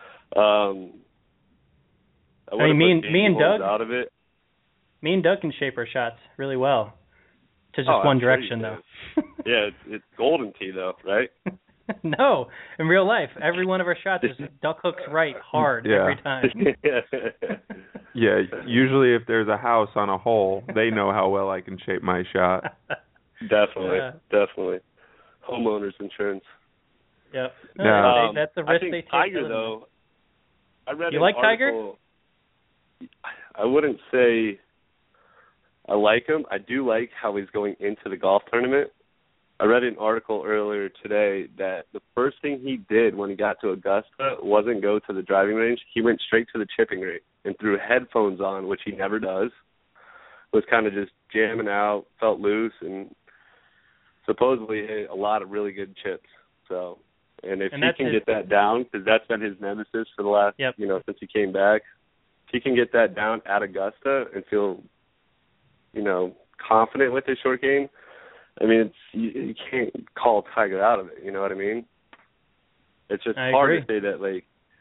Me and Doug out of it. Me and Doug can shape our shots really well to just one direction, though. Yeah, it's golden tee, though, right? No, in real life, every one of our shots is duck hooks right hard every time. Yeah, usually if there's a house on a hole, they know how well I can shape my shot. Definitely. Homeowners insurance. Yep. Yeah. That's the risk they take. Tiger, though, I read you an like article, Tiger? I wouldn't say I like him. I do like how he's going into the golf tournament. I read an article earlier today that the first thing he did when he got to Augusta wasn't go to the driving range. He went straight to the chipping range and threw headphones on, which he never does. Was kind of just jamming out, felt loose, and supposedly hit a lot of really good chips. So, and if he can get that down, because that's been his nemesis for the last, since he came back, if he can get that down at Augusta and feel, confident with his short game, I mean, you can't call Tiger out of it. You know what I mean? It's just hard to say that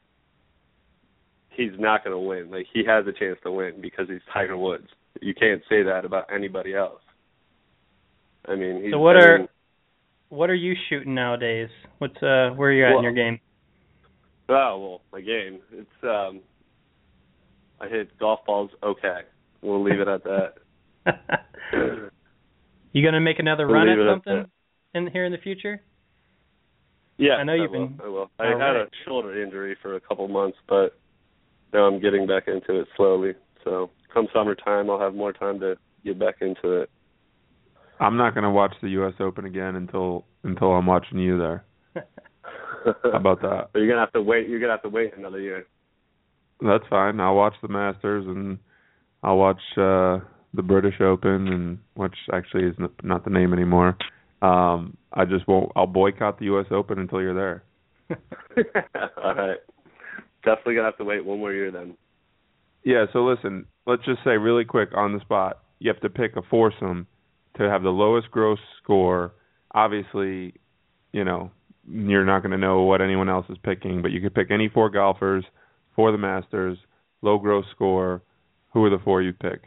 he's not going to win. He has a chance to win because he's Tiger Woods. You can't say that about anybody else. I mean, so what are you shooting nowadays? What's where are you at in your game? Oh well, my game. It's I hit golf balls okay. We'll leave it at that. You gonna make another run at something in the future? Yeah, I know you've been. I will. I had a shoulder injury for a couple months, but now I'm getting back into it slowly. So come summertime, I'll have more time to get back into it. I'm not going to watch the U.S. Open again until I'm watching you there. How about that? So you're gonna have to wait. You're gonna have to wait another year. That's fine. I'll watch the Masters and I'll watch the British Open, and which actually is not the name anymore. I just won't. I'll boycott the U.S. Open until you're there. All right. Definitely gonna have to wait one more year then. Yeah, so listen, let's just say really quick on the spot, you have to pick a foursome to have the lowest gross score. Obviously, you know, you're not going to know what anyone else is picking, but you could pick any 4 golfers for the Masters, low gross score. Who are the 4 you'd pick?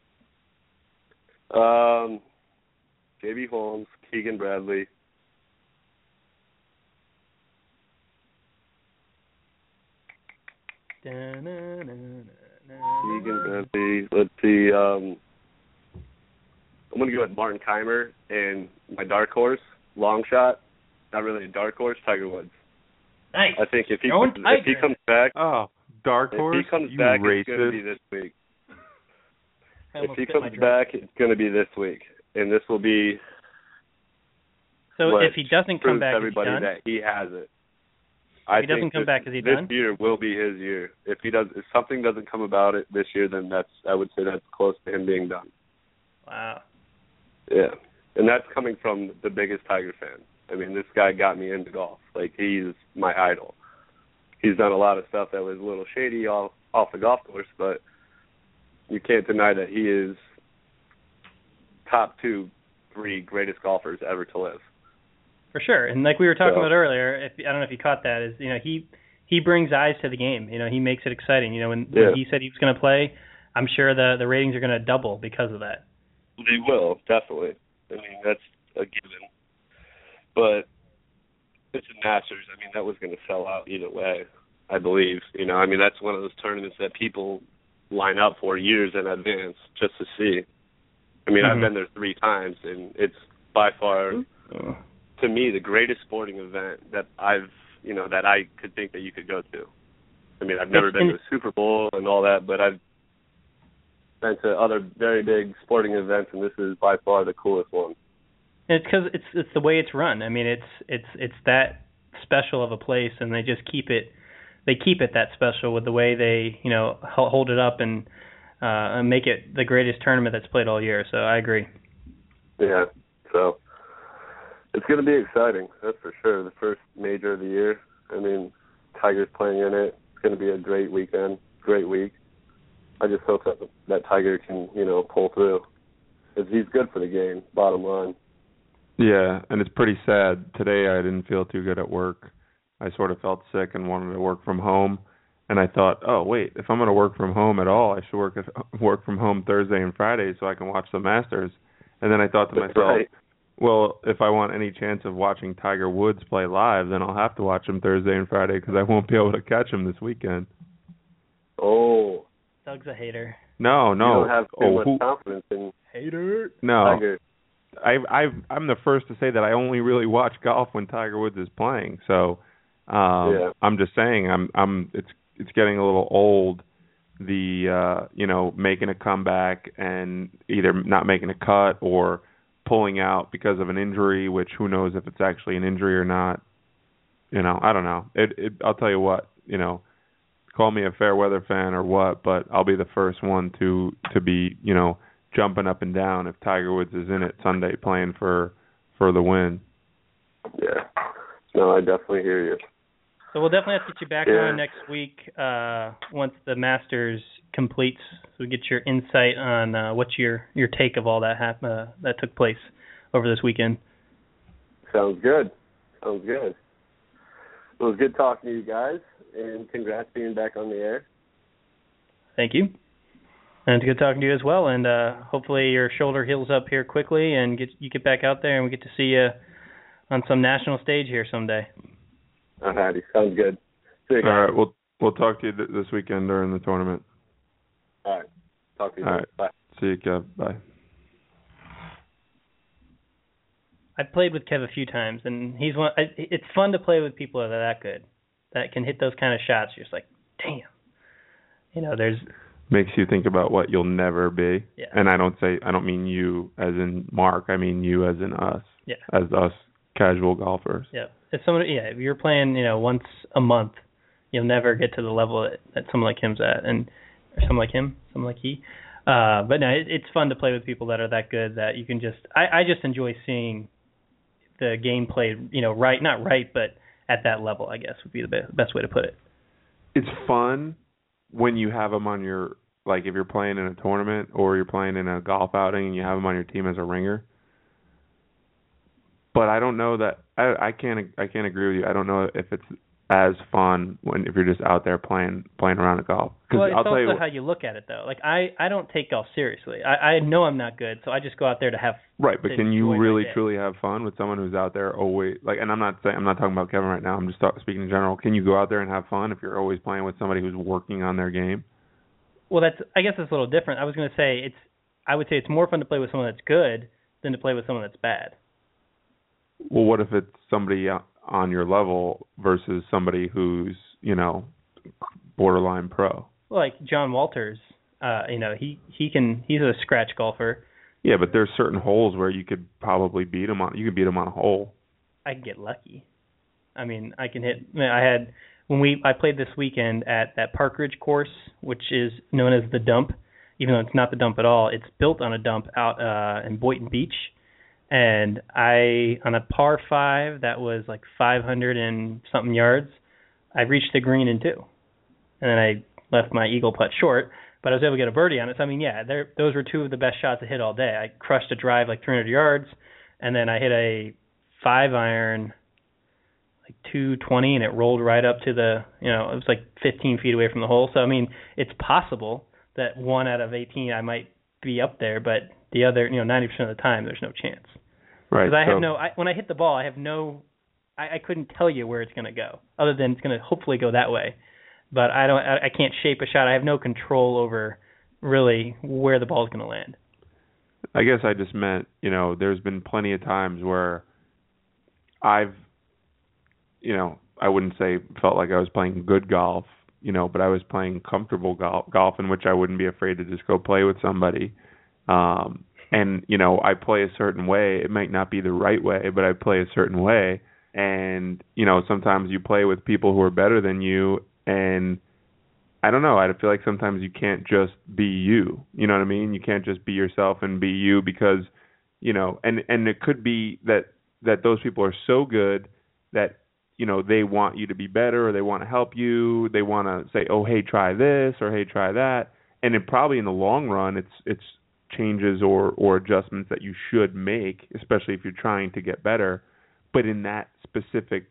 J.B. Holmes, Keegan Bradley. Keegan Bradley. Let's see. I'm going to go with Martin Keimer and my dark horse, long shot. Not really a dark horse, Tiger Woods. Nice. I think if he comes back, dark horse. If he comes back, it's going to be this week. If he comes back, it's going to be this week, and this will be. So if he doesn't come back, everybody is he done? that he has it. If he doesn't come back, is he done? This year will be his year. If something doesn't come about it this year, then I would say that's close to him being done. Wow. Yeah, and that's coming from the biggest Tiger fan. I mean, this guy got me into golf. Like, he's my idol. He's done a lot of stuff that was a little shady off the golf course, but you can't deny that he is top 2, 3 greatest golfers ever to live. For sure, and like we were talking about earlier, I don't know if you caught that, is he brings eyes to the game. He makes it exciting. When he said he was going to play, I'm sure the ratings are going to double because of that. They will, definitely. I mean, that's a given. But it's a Masters. I mean, that was going to sell out either way, I believe. I mean, that's one of those tournaments that people line up for years in advance just to see. I mean, I've been there 3 times, and it's by far, to me, the greatest sporting event that that I could think that you could go to. I mean, I've never been to a Super Bowl and all that, but I've been to other very big sporting events, and this is by far the coolest one. It's because it's the way it's run. I mean, it's that special of a place, and they just keep it. They keep it that special with the way they hold it up and make it the greatest tournament that's played all year. So I agree. Yeah. So it's going to be exciting. That's for sure. The first major of the year. I mean, Tiger's playing in it. It's going to be a great weekend. Great week. I just hope that Tiger can pull through. Because he's good for the game. Bottom line. Yeah, and it's pretty sad. Today I didn't feel too good at work. I sort of felt sick and wanted to work from home. And I thought, oh, wait, if I'm going to work from home at all, I should work from home Thursday and Friday so I can watch the Masters. And then I thought to myself, well, if I want any chance of watching Tiger Woods play live, then I'll have to watch him Thursday and Friday because I won't be able to catch him this weekend. Oh. Doug's a hater. No. You don't have too much confidence in hater. No. Tiger. I'm the first to say that I only really watch golf when Tiger Woods is playing. So I'm just saying it's getting a little old, the making a comeback and either not making a cut or pulling out because of an injury, which who knows if it's actually an injury or not. I don't know. I'll tell you what, call me a fair weather fan or what, but I'll be the first one to be, jumping up and down if Tiger Woods is in it Sunday playing for the win. Yeah. No, I definitely hear you. So we'll definitely have to get you back on next week once the Masters completes, so we get your insight on what's your take of all that that took place over this weekend. Sounds good. Well, it was good talking to you guys, and congrats being back on the air. Thank you. And it's good talking to you as well, and hopefully your shoulder heals up here quickly and you get back out there and we get to see you on some national stage here someday. All righty. Sounds good. See you guys. All right. We'll talk to you this weekend during the tournament. All right. Talk to you. All right. Bye. See you, Kev. Bye. I've played with Kev a few times, and it's fun to play with people that are that good, that can hit those kind of shots. You're just like, damn. There's... Makes you think about what you'll never be. Yeah. And I don't mean you as in Mark. I mean you as in us. Yeah. As us casual golfers. Yeah. If you're playing, once a month, you'll never get to the level that someone like him's at, or someone like him, someone like he. But no, it's fun to play with people that are that good that you can just. I just enjoy seeing the game played, right, not right, but at that level, I guess would be the best way to put it. It's fun. when you have them on your, like if you're playing in a tournament or you're playing in a golf outing and you have them on your team as a ringer. But I don't know that I can't agree with you. I don't know if it's as fun if you're just out there playing around at golf. Well, it's also how you look at it, though. Like I don't take golf seriously. I know I'm not good, so I just go out there to have. Right, but can you really truly have fun with someone who's out there always And I'm not talking about Kevin right now. I'm just speaking in general. Can you go out there and have fun if you're always playing with somebody who's working on their game? Well, I guess it's a little different. I was going to say I would say it's more fun to play with someone that's good than to play with someone that's bad. Well, what if it's somebody on your level versus somebody who's, borderline pro? Like John Walters, he's a scratch golfer. Yeah, but there's certain holes where you could probably beat him on. You could beat him on a hole. I can get lucky. I mean, I can hit. I played this weekend at that Park Ridge course, which is known as the Dump, even though it's not the Dump at all. It's built on a dump out in Boynton Beach. And on a par 5 that was like 500 and something yards, I reached the green in 2. And then I left my eagle putt short, but I was able to get a birdie on it. So, I mean, yeah, those were 2 of the best shots I hit all day. I crushed a drive like 300 yards, and then I hit a 5-iron like 220, and it rolled right up to it was like 15 feet away from the hole. So, I mean, it's possible that 1 out of 18 I might be up there, but the other, 90% of the time, there's no chance. Right. Because when I hit the ball, I couldn't tell you where it's going to go, other than it's going to hopefully go that way. But I can't shape a shot. I have no control over really where the ball is going to land. I guess I just meant, there's been plenty of times where I've, I wouldn't say felt like I was playing good golf, but I was playing comfortable golf in which I wouldn't be afraid to just go play with somebody. And, I play a certain way. It might not be the right way, but I play a certain way. And, sometimes you play with people who are better than you. And I don't know. I feel like sometimes you can't just be you. You know what I mean? You can't just be yourself and be you because, and it could be that those people are so good that, they want you to be better or they want to help you. They want to say, oh, hey, try this or hey, try that. And it probably in the long run, it's changes or adjustments that you should make, especially if you're trying to get better. But in that specific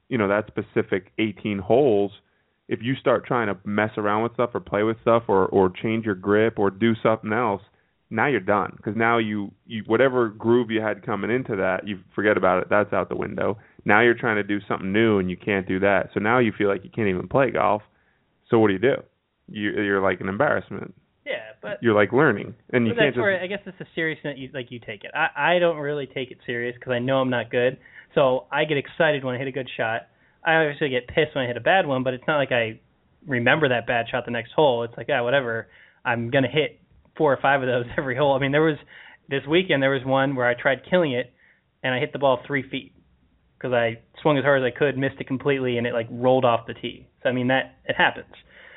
18 holes, if you start trying to mess around with stuff or play with stuff or change your grip or do something else, now you're done. Because now you whatever groove you had coming into that, you forget about it. That's out the window. Now you're trying to do something new and you can't do that. So now you feel like you can't even play golf. So what do? You're like an embarrassment. Yeah, but you're like learning, and you can't just. Where I guess it's the seriousness that you take it. I don't really take it serious because I know I'm not good. So I get excited when I hit a good shot. I obviously get pissed when I hit a bad one, but it's not like I remember that bad shot the next hole. It's like, whatever. I'm gonna hit 4 or 5 of those every hole. I mean, this weekend there was one where I tried killing it, and I hit the ball 3 feet because I swung as hard as I could, missed it completely, and it like rolled off the tee. So I mean it happens.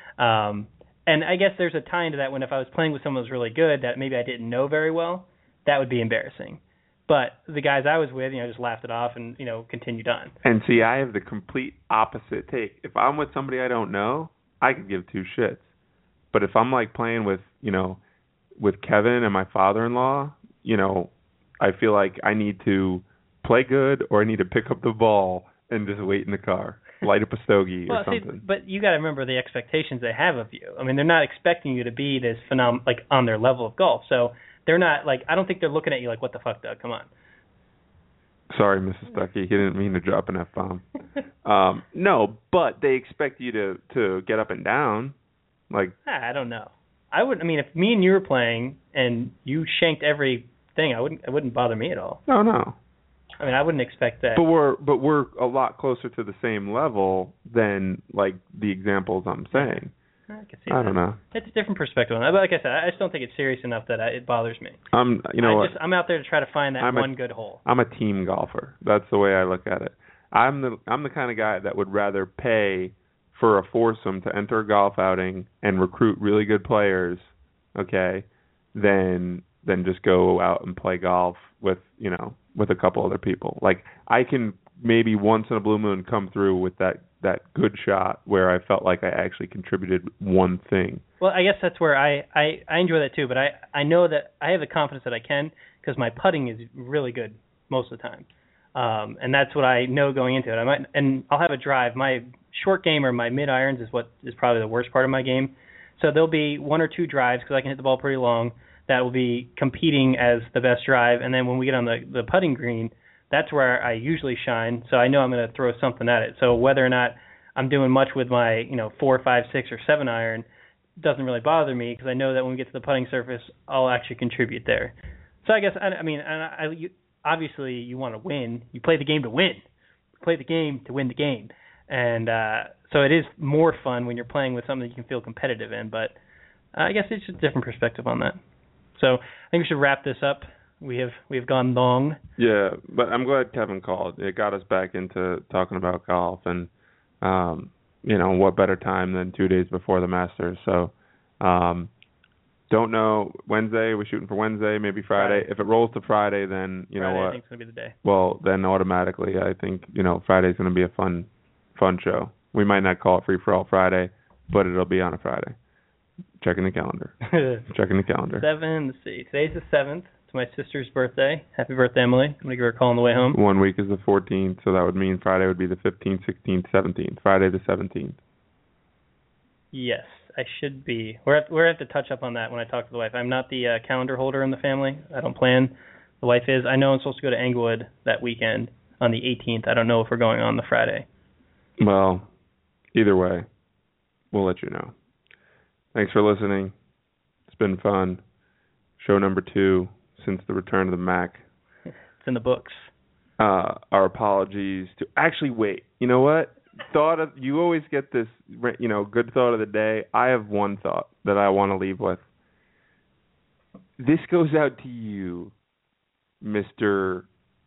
And I guess there's a tie into that when if I was playing with someone who was really good that maybe I didn't know very well, that would be embarrassing. But the guys I was with, just laughed it off and, continued on. And see, I have the complete opposite take. If I'm with somebody I don't know, I could give 2 shits. But if I'm like playing with, with Kevin and my father-in-law, I feel like I need to play good or I need to pick up the ball and just wait in the car. Light up a stogie or something. See, but you got to remember the expectations they have of you. I mean, they're not expecting you to be this on their level of golf. So they're not I don't think they're looking at you like, what the fuck, Doug? Come on. Sorry, Mrs. Stuckey. He didn't mean to drop an F-bomb. No, but they expect you to get up and down. I don't know. If me and you were playing and you shanked everything, it wouldn't bother me at all. No. I wouldn't expect that. But we're a lot closer to the same level than the examples I'm saying. I can see I don't know. It's a different perspective on that. But like I said, I just don't think it's serious enough that it bothers me. I'm out there to try to find that one good hole. I'm a team golfer. That's the way I look at it. I'm the kind of guy that would rather pay for a foursome to enter a golf outing and recruit really good players, okay, than just go out and play golf with a couple other people. I can maybe once in a blue moon come through with that good shot where I felt like I actually contributed one thing. Well, I guess that's where I enjoy that too, but I know that I have the confidence that I can because my putting is really good most of the time. And that's what I know going into it. And I'll have a drive. My short game or my mid irons is what is probably the worst part of my game. So there'll be one or two drives because I can hit the ball pretty long that will be competing as the best drive. And then when we get on the putting green, that's where I usually shine. So I know I'm going to throw something at it. So whether or not I'm doing much with my 4, 5, 6, or 7 iron doesn't really bother me because I know that when we get to the putting surface, I'll actually contribute there. So I guess obviously you want to win. You play the game to win. You play the game to win the game. And so it is more fun when you're playing with something that you can feel competitive in. But I guess it's just a different perspective on that. So I think we should wrap this up. We have gone long. Yeah, but I'm glad Kevin called. It got us back into talking about golf, and what better time than 2 days before the Masters. So don't know. Wednesday, we're shooting for Wednesday, maybe Friday. If it rolls to Friday, then you know what? I think it's going to be the day. Well, then automatically, I think Friday's going to be a fun show. We might not call it Free for All Friday, but it'll be on a Friday. Checking the calendar. 7. Let's see. Today's the 7th. It's my sister's birthday. Happy birthday, Emily. I'm going to give her a call on the way home. 1 week is the 14th, so that would mean Friday would be the 15th, 16th, 17th. Friday the 17th. Yes, I should be. We're going to have to touch up on that when I talk to the wife. I'm not the calendar holder in the family. I don't plan. The wife is. I know I'm supposed to go to Englewood that weekend on the 18th. I don't know if we're going on the Friday. Well, either way, we'll let you know. Thanks for listening. It's been fun. Show number 2 since the return of the Mac. It's in the books. Our apologies to... Actually, wait. You know what? You always get this, good thought of the day. I have one thought that I want to leave with. This goes out to you, Mr.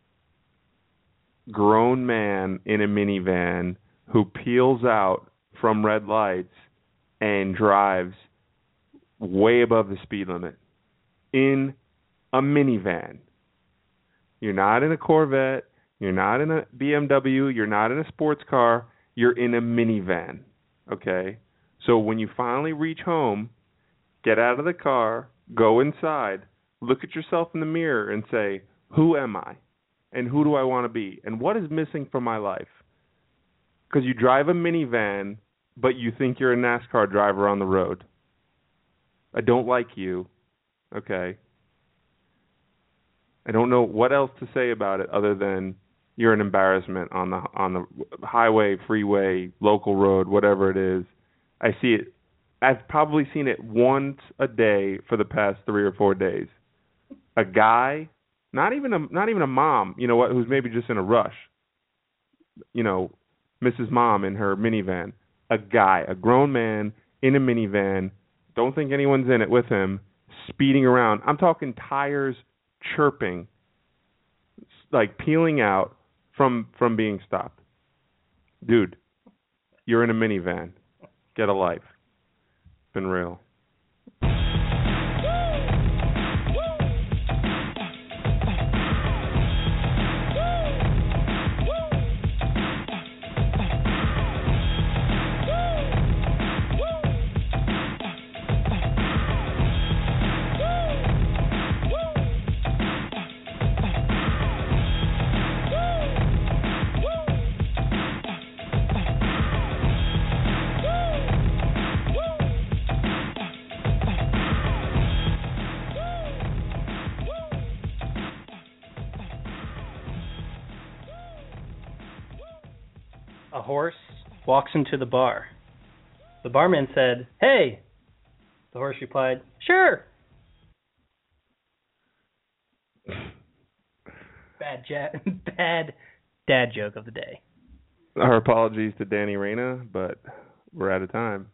Grown man in a minivan who peels out from red lights and drives way above the speed limit in a minivan. You're not in a Corvette. You're not in a BMW. You're not in a sports car. You're in a minivan, okay? So when you finally reach home, get out of the car, go inside, look at yourself in the mirror and say, who am I? And who do I want to be? And what is missing from my life? Because you drive a minivan, but you think you're a NASCAR driver on the road. I don't like you, okay? I don't know what else to say about it other than you're an embarrassment on the highway, freeway, local road, whatever it is. I see it. I've probably seen it once a day for the past 3 or 4 days. A guy, not even a mom, who's maybe just in a rush. Mrs. Mom in her minivan. A guy, a grown man in a minivan. Don't think anyone's in it with him, speeding around. I'm talking tires chirping, like peeling out from being stopped. Dude, you're in a minivan. Get a life. It's been real. A horse walks into the bar. The barman said, "Hey." The horse replied, "Sure." Bad dad joke of the day. Our apologies to Danny Reyna, but we're out of time.